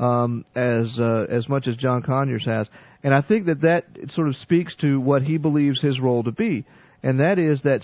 as much as John Conyers has. And I think that sort of speaks to what he believes his role to be, and that is that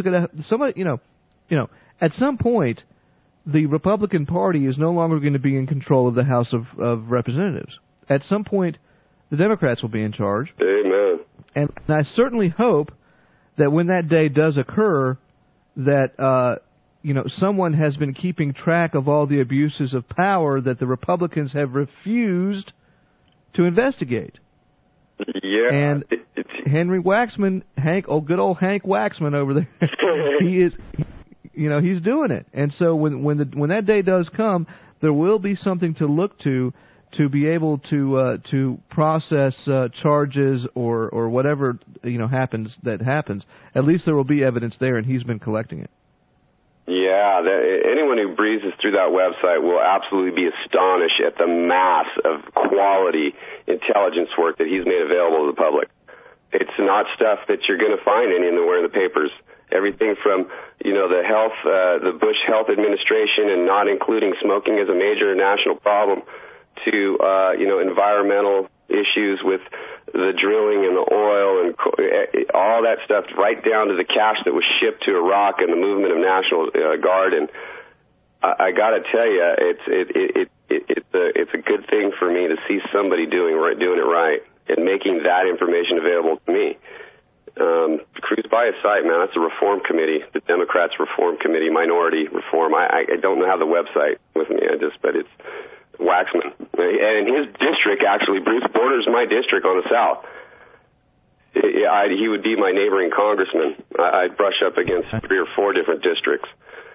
at some point the Republican Party is no longer going to be in control of the House of Representatives. At some point, the Democrats will be in charge. Amen. And I certainly hope that when that day does occur, that someone has been keeping track of all the abuses of power that the Republicans have refused to investigate. Yeah. And Henry Waxman, good old Hank Waxman over there, he's doing it. And so when that day does come, there will be something to look to be able to process charges or whatever happens. At least there will be evidence there, and he's been collecting it. Yeah, anyone who breezes through that website will absolutely be astonished at the mass of quality intelligence work that he's made available to the public. It's not stuff that you're going to find anywhere in the papers. Everything from, the Bush Health Administration and not including smoking as a major national problem to, environmental issues with the drilling and the oil and all that stuff, right down to the cash that was shipped to Iraq and the movement of National Guard. And I got to tell you, it's a good thing for me to see somebody doing it right and making that information available to me. Cruise by his site, man. That's the Reform Committee, the Democrats Reform Committee, Minority Reform. I don't have the website with me, but it's Waxman. And in his district, actually, Bruce borders my district on the south. He would be my neighboring congressman. I'd brush up against 3 or 4 different districts.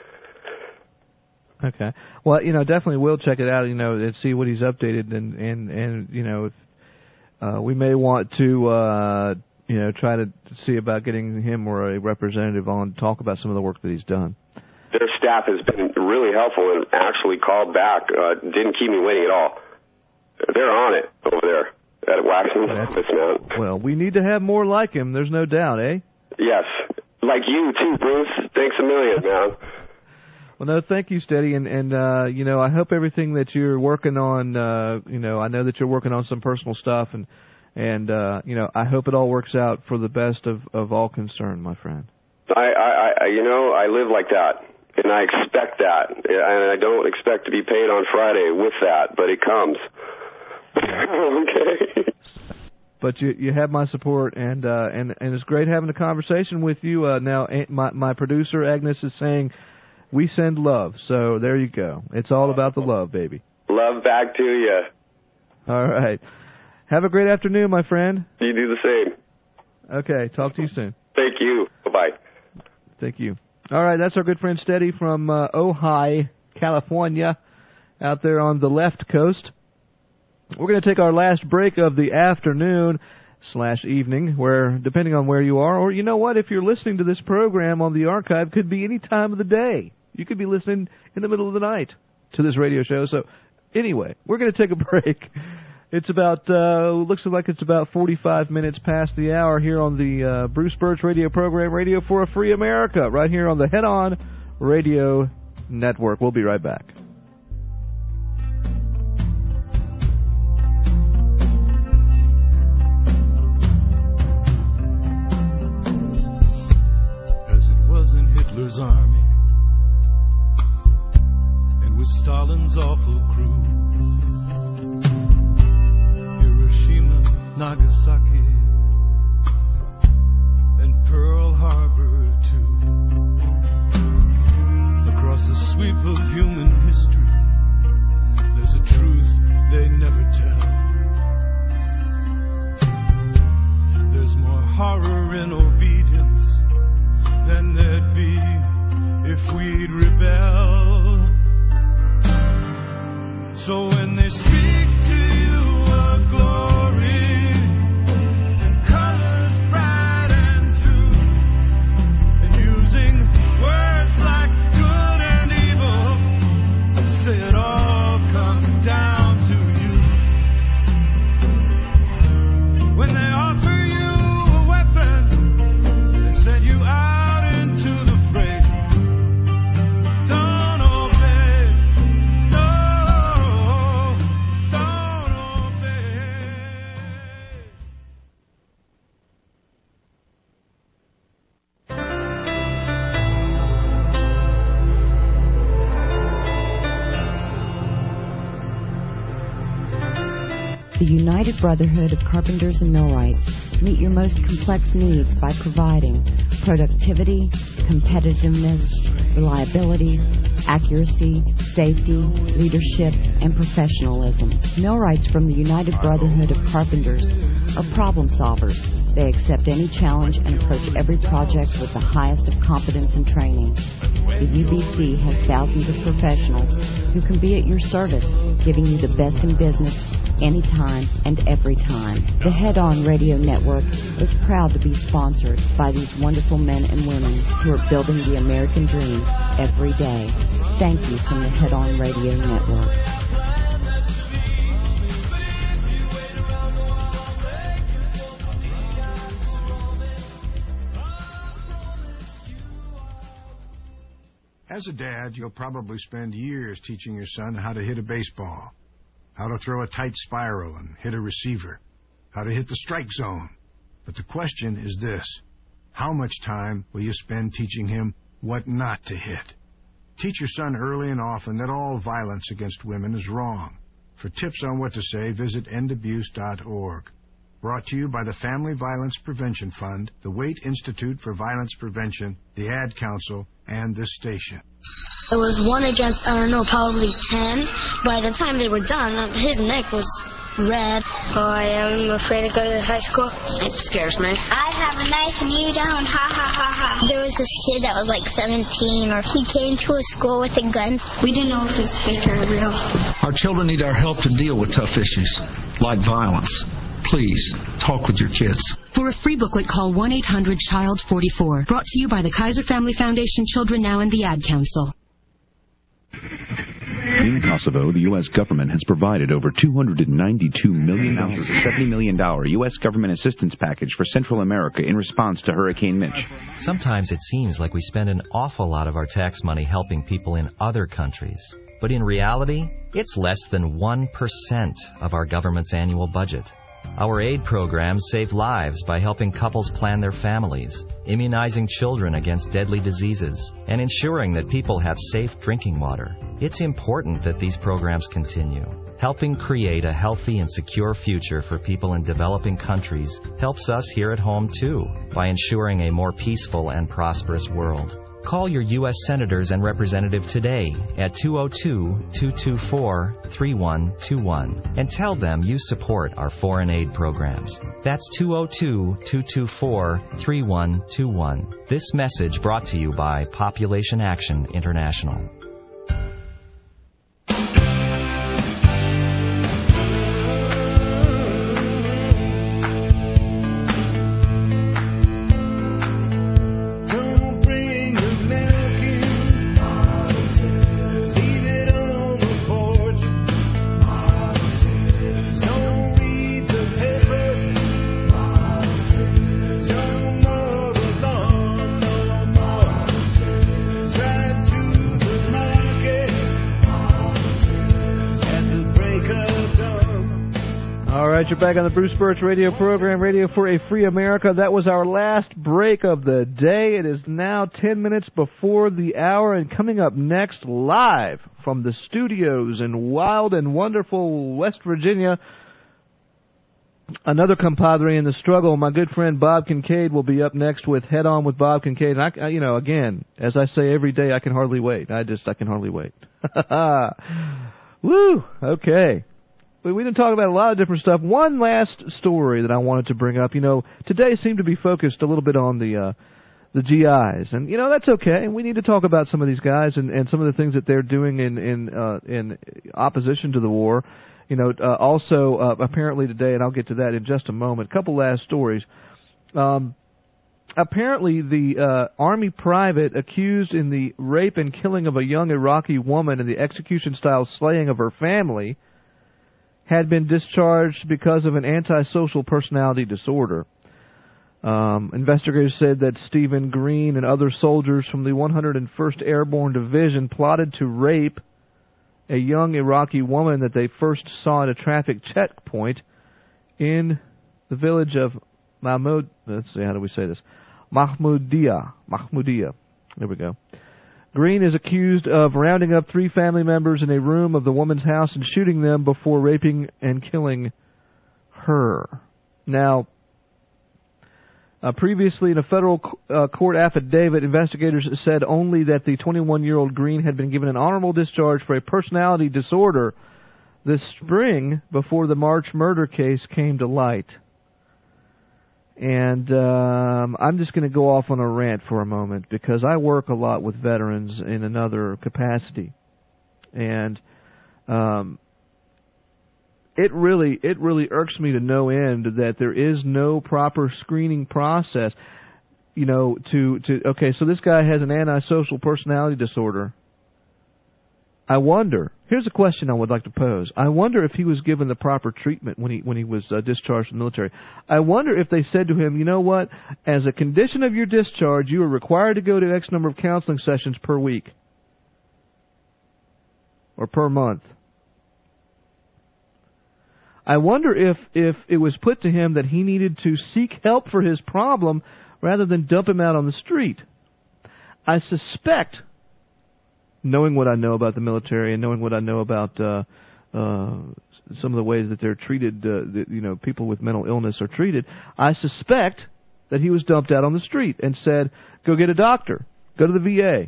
Okay. Well, definitely we'll check it out, and see what he's updated, and if, we may want to, try to see about getting him or a representative on to talk about some of the work that he's done. Their staff has been really helpful and actually called back. Didn't keep me waiting at all. They're on it over there at Waxman. Well, we need to have more like him. There's no doubt, eh? Yes. Like you, too, Bruce. Thanks a million, man. Well, no, thank you, Steady. And I hope everything that you're working on, I know that you're working on some personal stuff, and I hope it all works out for the best of all concerned, my friend. I live like that. And I expect that, and I don't expect to be paid on Friday with that, but it comes. Okay. But you have my support, and it's great having a conversation with you. Now, my producer Agnes is saying we send love, so there you go. It's all about the love, baby. Love back to you. All right. Have a great afternoon, my friend. You do the same. Okay. Talk to you soon. Thank you. Bye-bye. Thank you. All right, that's our good friend Steady from Ojai, California, out there on the left coast. We're going to take our last break of the afternoon/evening, where, depending on where you are, or you know what, if you're listening to this program on the archive, could be any time of the day. You could be listening in the middle of the night to this radio show. So, anyway, we're going to take a break. It's about, looks like it's about 45 minutes past the hour here on the Bruce Birch radio program, Radio for a Free America, right here on the Head On Radio Network. We'll be right back. As it was in Hitler's army, and with Stalin's awful crew, Nagasaki and Pearl Harbor too. Across the sweep of human history, there's a truth they never tell. There's more horror in obedience than there'd be if we'd rebel. So when they speak to you of glory, it all comes down to you. When they offer you a weapon and send you out into the fray, don't obey. No, don't obey. The United Brotherhood of Carpenters and Millwrights meet your most complex needs by providing productivity, competitiveness, reliability, accuracy, safety, leadership, and professionalism. Millwrights from the United Brotherhood of Carpenters are problem solvers. They accept any challenge and approach every project with the highest of competence and training. The UBC has thousands of professionals who can be at your service, giving you the best in business anytime and every time. The Head On Radio Network is proud to be sponsored by these wonderful men and women who are building the American dream every day. Thank you from the Head On Radio Network. As a dad, you'll probably spend years teaching your son how to hit a baseball, how to throw a tight spiral and hit a receiver, how to hit the strike zone. But the question is this: how much time will you spend teaching him what not to hit? Teach your son early and often that all violence against women is wrong. For tips on what to say, visit endabuse.org. Brought to you by the Family Violence Prevention Fund, the Waite Institute for Violence Prevention, the Ad Council, and this station. It was 1 against, probably 10. By the time they were done, his neck was red. Oh, I am afraid to go to high school. It scares me. I have a knife and you don't. Ha, ha, ha, ha. There was this kid that was like 17, or he came to a school with a gun. We didn't know if it was fake or real. Our children need our help to deal with tough issues, like violence. Please, talk with your kids. For a free booklet, call 1-800-CHILD-44. Brought to you by the Kaiser Family Foundation, Children Now, and the Ad Council. In Kosovo, the U.S. government has provided over $292 million, a $70 million U.S. government assistance package for Central America in response to Hurricane Mitch. Sometimes it seems like we spend an awful lot of our tax money helping people in other countries. But in reality, it's less than 1% of our government's annual budget. Our aid programs save lives by helping couples plan their families, immunizing children against deadly diseases, and ensuring that people have safe drinking water. It's important that these programs continue. Helping create a healthy and secure future for people in developing countries helps us here at home, too, by ensuring a more peaceful and prosperous world. Call your U.S. Senators and Representative today at 202-224-3121 and tell them you support our foreign aid programs. That's 202-224-3121. This message brought to you by Population Action International. You're back on the Bruce Birch radio program, Radio for a Free America. That was our last break of the day. It is now 10 minutes before the hour, and coming up next, live from the studios in wild and wonderful West Virginia, another compadre in the struggle. My good friend Bob Kincaid will be up next with Head On with Bob Kincaid. And I again, as I say every day, I can hardly wait. I can hardly wait. Woo! Okay. But we didn't talk about a lot of different stuff. One last story that I wanted to bring up. Today seemed to be focused a little bit on the GIs, and that's okay. We need to talk about some of these guys and some of the things that they're doing in opposition to the war. Also apparently today, and I'll get to that in just a moment. A couple last stories. Apparently, the Army private accused in the rape and killing of a young Iraqi woman and the execution-style slaying of her family had been discharged because of an antisocial personality disorder. Investigators said that Stephen Green and other soldiers from the 101st Airborne Division plotted to rape a young Iraqi woman that they first saw at a traffic checkpoint in the village of Mahmudiyah. There we go. Green is accused of rounding up 3 family members in a room of the woman's house and shooting them before raping and killing her. Now, previously in a federal court affidavit, investigators said only that the 21-year-old Green had been given an honorable discharge for a personality disorder this spring before the March murder case came to light. And I'm just going to go off on a rant for a moment because I work a lot with veterans in another capacity. And it really irks me to no end that there is no proper screening process. You know, okay, so this guy has an antisocial personality disorder. I wonder. Here's a question I would like to pose. I wonder if he was given the proper treatment when he was discharged from the military. I wonder if they said to him, you know what, as a condition of your discharge, you are required to go to X number of counseling sessions per week or per month. I wonder if it was put to him that he needed to seek help for his problem rather than dump him out on the street. I suspect, knowing what I know about the military and knowing what I know about some of the ways that they're treated, people with mental illness are treated, I suspect that he was dumped out on the street and said, go get a doctor, go to the VA.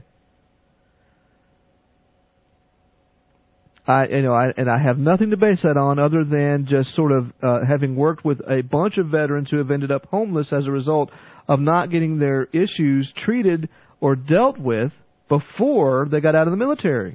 I have nothing to base that on other than just sort of having worked with a bunch of veterans who have ended up homeless as a result of not getting their issues treated or dealt with before they got out of the military.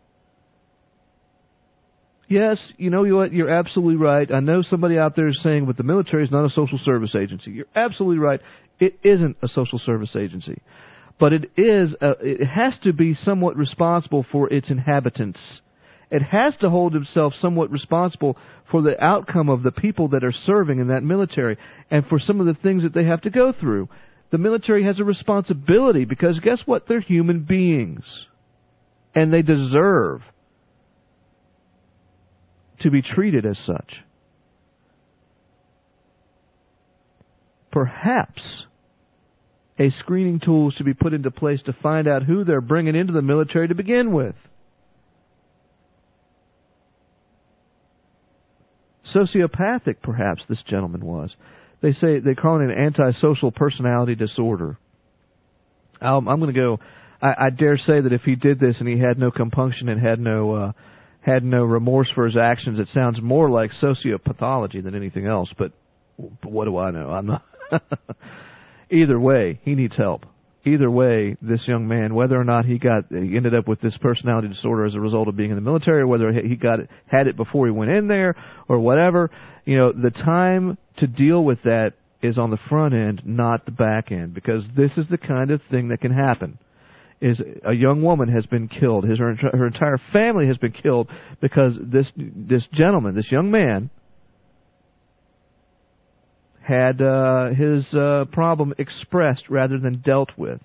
Yes, you know what? You're absolutely right. I know somebody out there is saying, but the military is not a social service agency. You're absolutely right. It isn't a social service agency. But it has to be somewhat responsible for its inhabitants. It has to hold itself somewhat responsible for the outcome of the people that are serving in that military and for some of the things that they have to go through. The military has a responsibility because guess what? They're human beings. And they deserve to be treated as such. Perhaps a screening tool should be put into place to find out who they're bringing into the military to begin with. Sociopathic, perhaps, this gentleman was. They call it an antisocial personality disorder. I'm going to go. I dare say that if he did this and he had no compunction and had no remorse for his actions, it sounds more like sociopathology than anything else. But what do I know? I'm not. Either way, he needs help. Either way, this young man, whether or not he ended up with this personality disorder as a result of being in the military, or whether he had it before he went in there, or whatever, the time to deal with that is on the front end, not the back end, because this is the kind of thing that can happen. Is a young woman has been killed, her entire family has been killed because this gentleman, this young man, had his problem expressed rather than dealt with.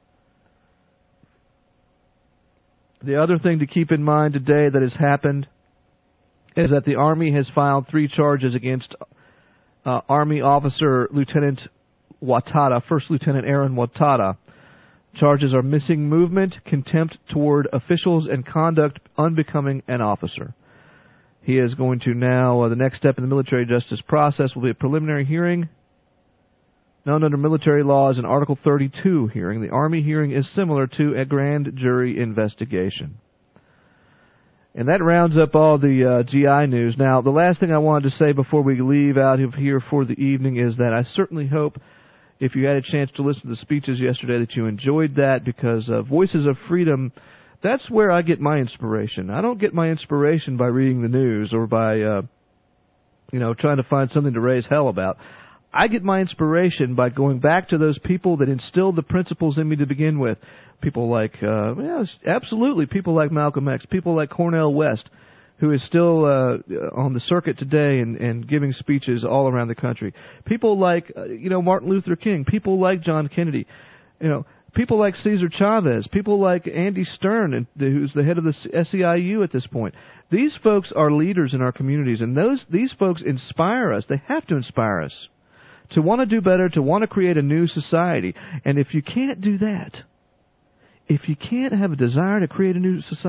The other thing to keep in mind today that has happened is that the Army has filed 3 charges against Army officer Lieutenant Watada, First Lieutenant Aaron Watada. Charges are missing movement, contempt toward officials, and conduct unbecoming an officer. He is going to now, the next step in the military justice process will be a preliminary hearing. Known under military law as an Article 32 hearing. The Army hearing is similar to a grand jury investigation. And that rounds up all the GI news. Now, the last thing I wanted to say before we leave out of here for the evening is that I certainly hope, if you had a chance to listen to the speeches yesterday, that you enjoyed that, because Voices of Freedom, that's where I get my inspiration. I don't get my inspiration by reading the news or by, trying to find something to raise hell about. I get my inspiration by going back to those people that instilled the principles in me to begin with. People like, absolutely, people like Malcolm X, people like Cornel West, who is still on the circuit today and giving speeches all around the country. People like, Martin Luther King, people like John Kennedy, people like Cesar Chavez, people like Andy Stern, who's the head of the SEIU at this point. These folks are leaders in our communities, and these folks inspire us. They have to inspire us to want to do better, to want to create a new society. And if you can't do that, if you can't have a desire to create a new society,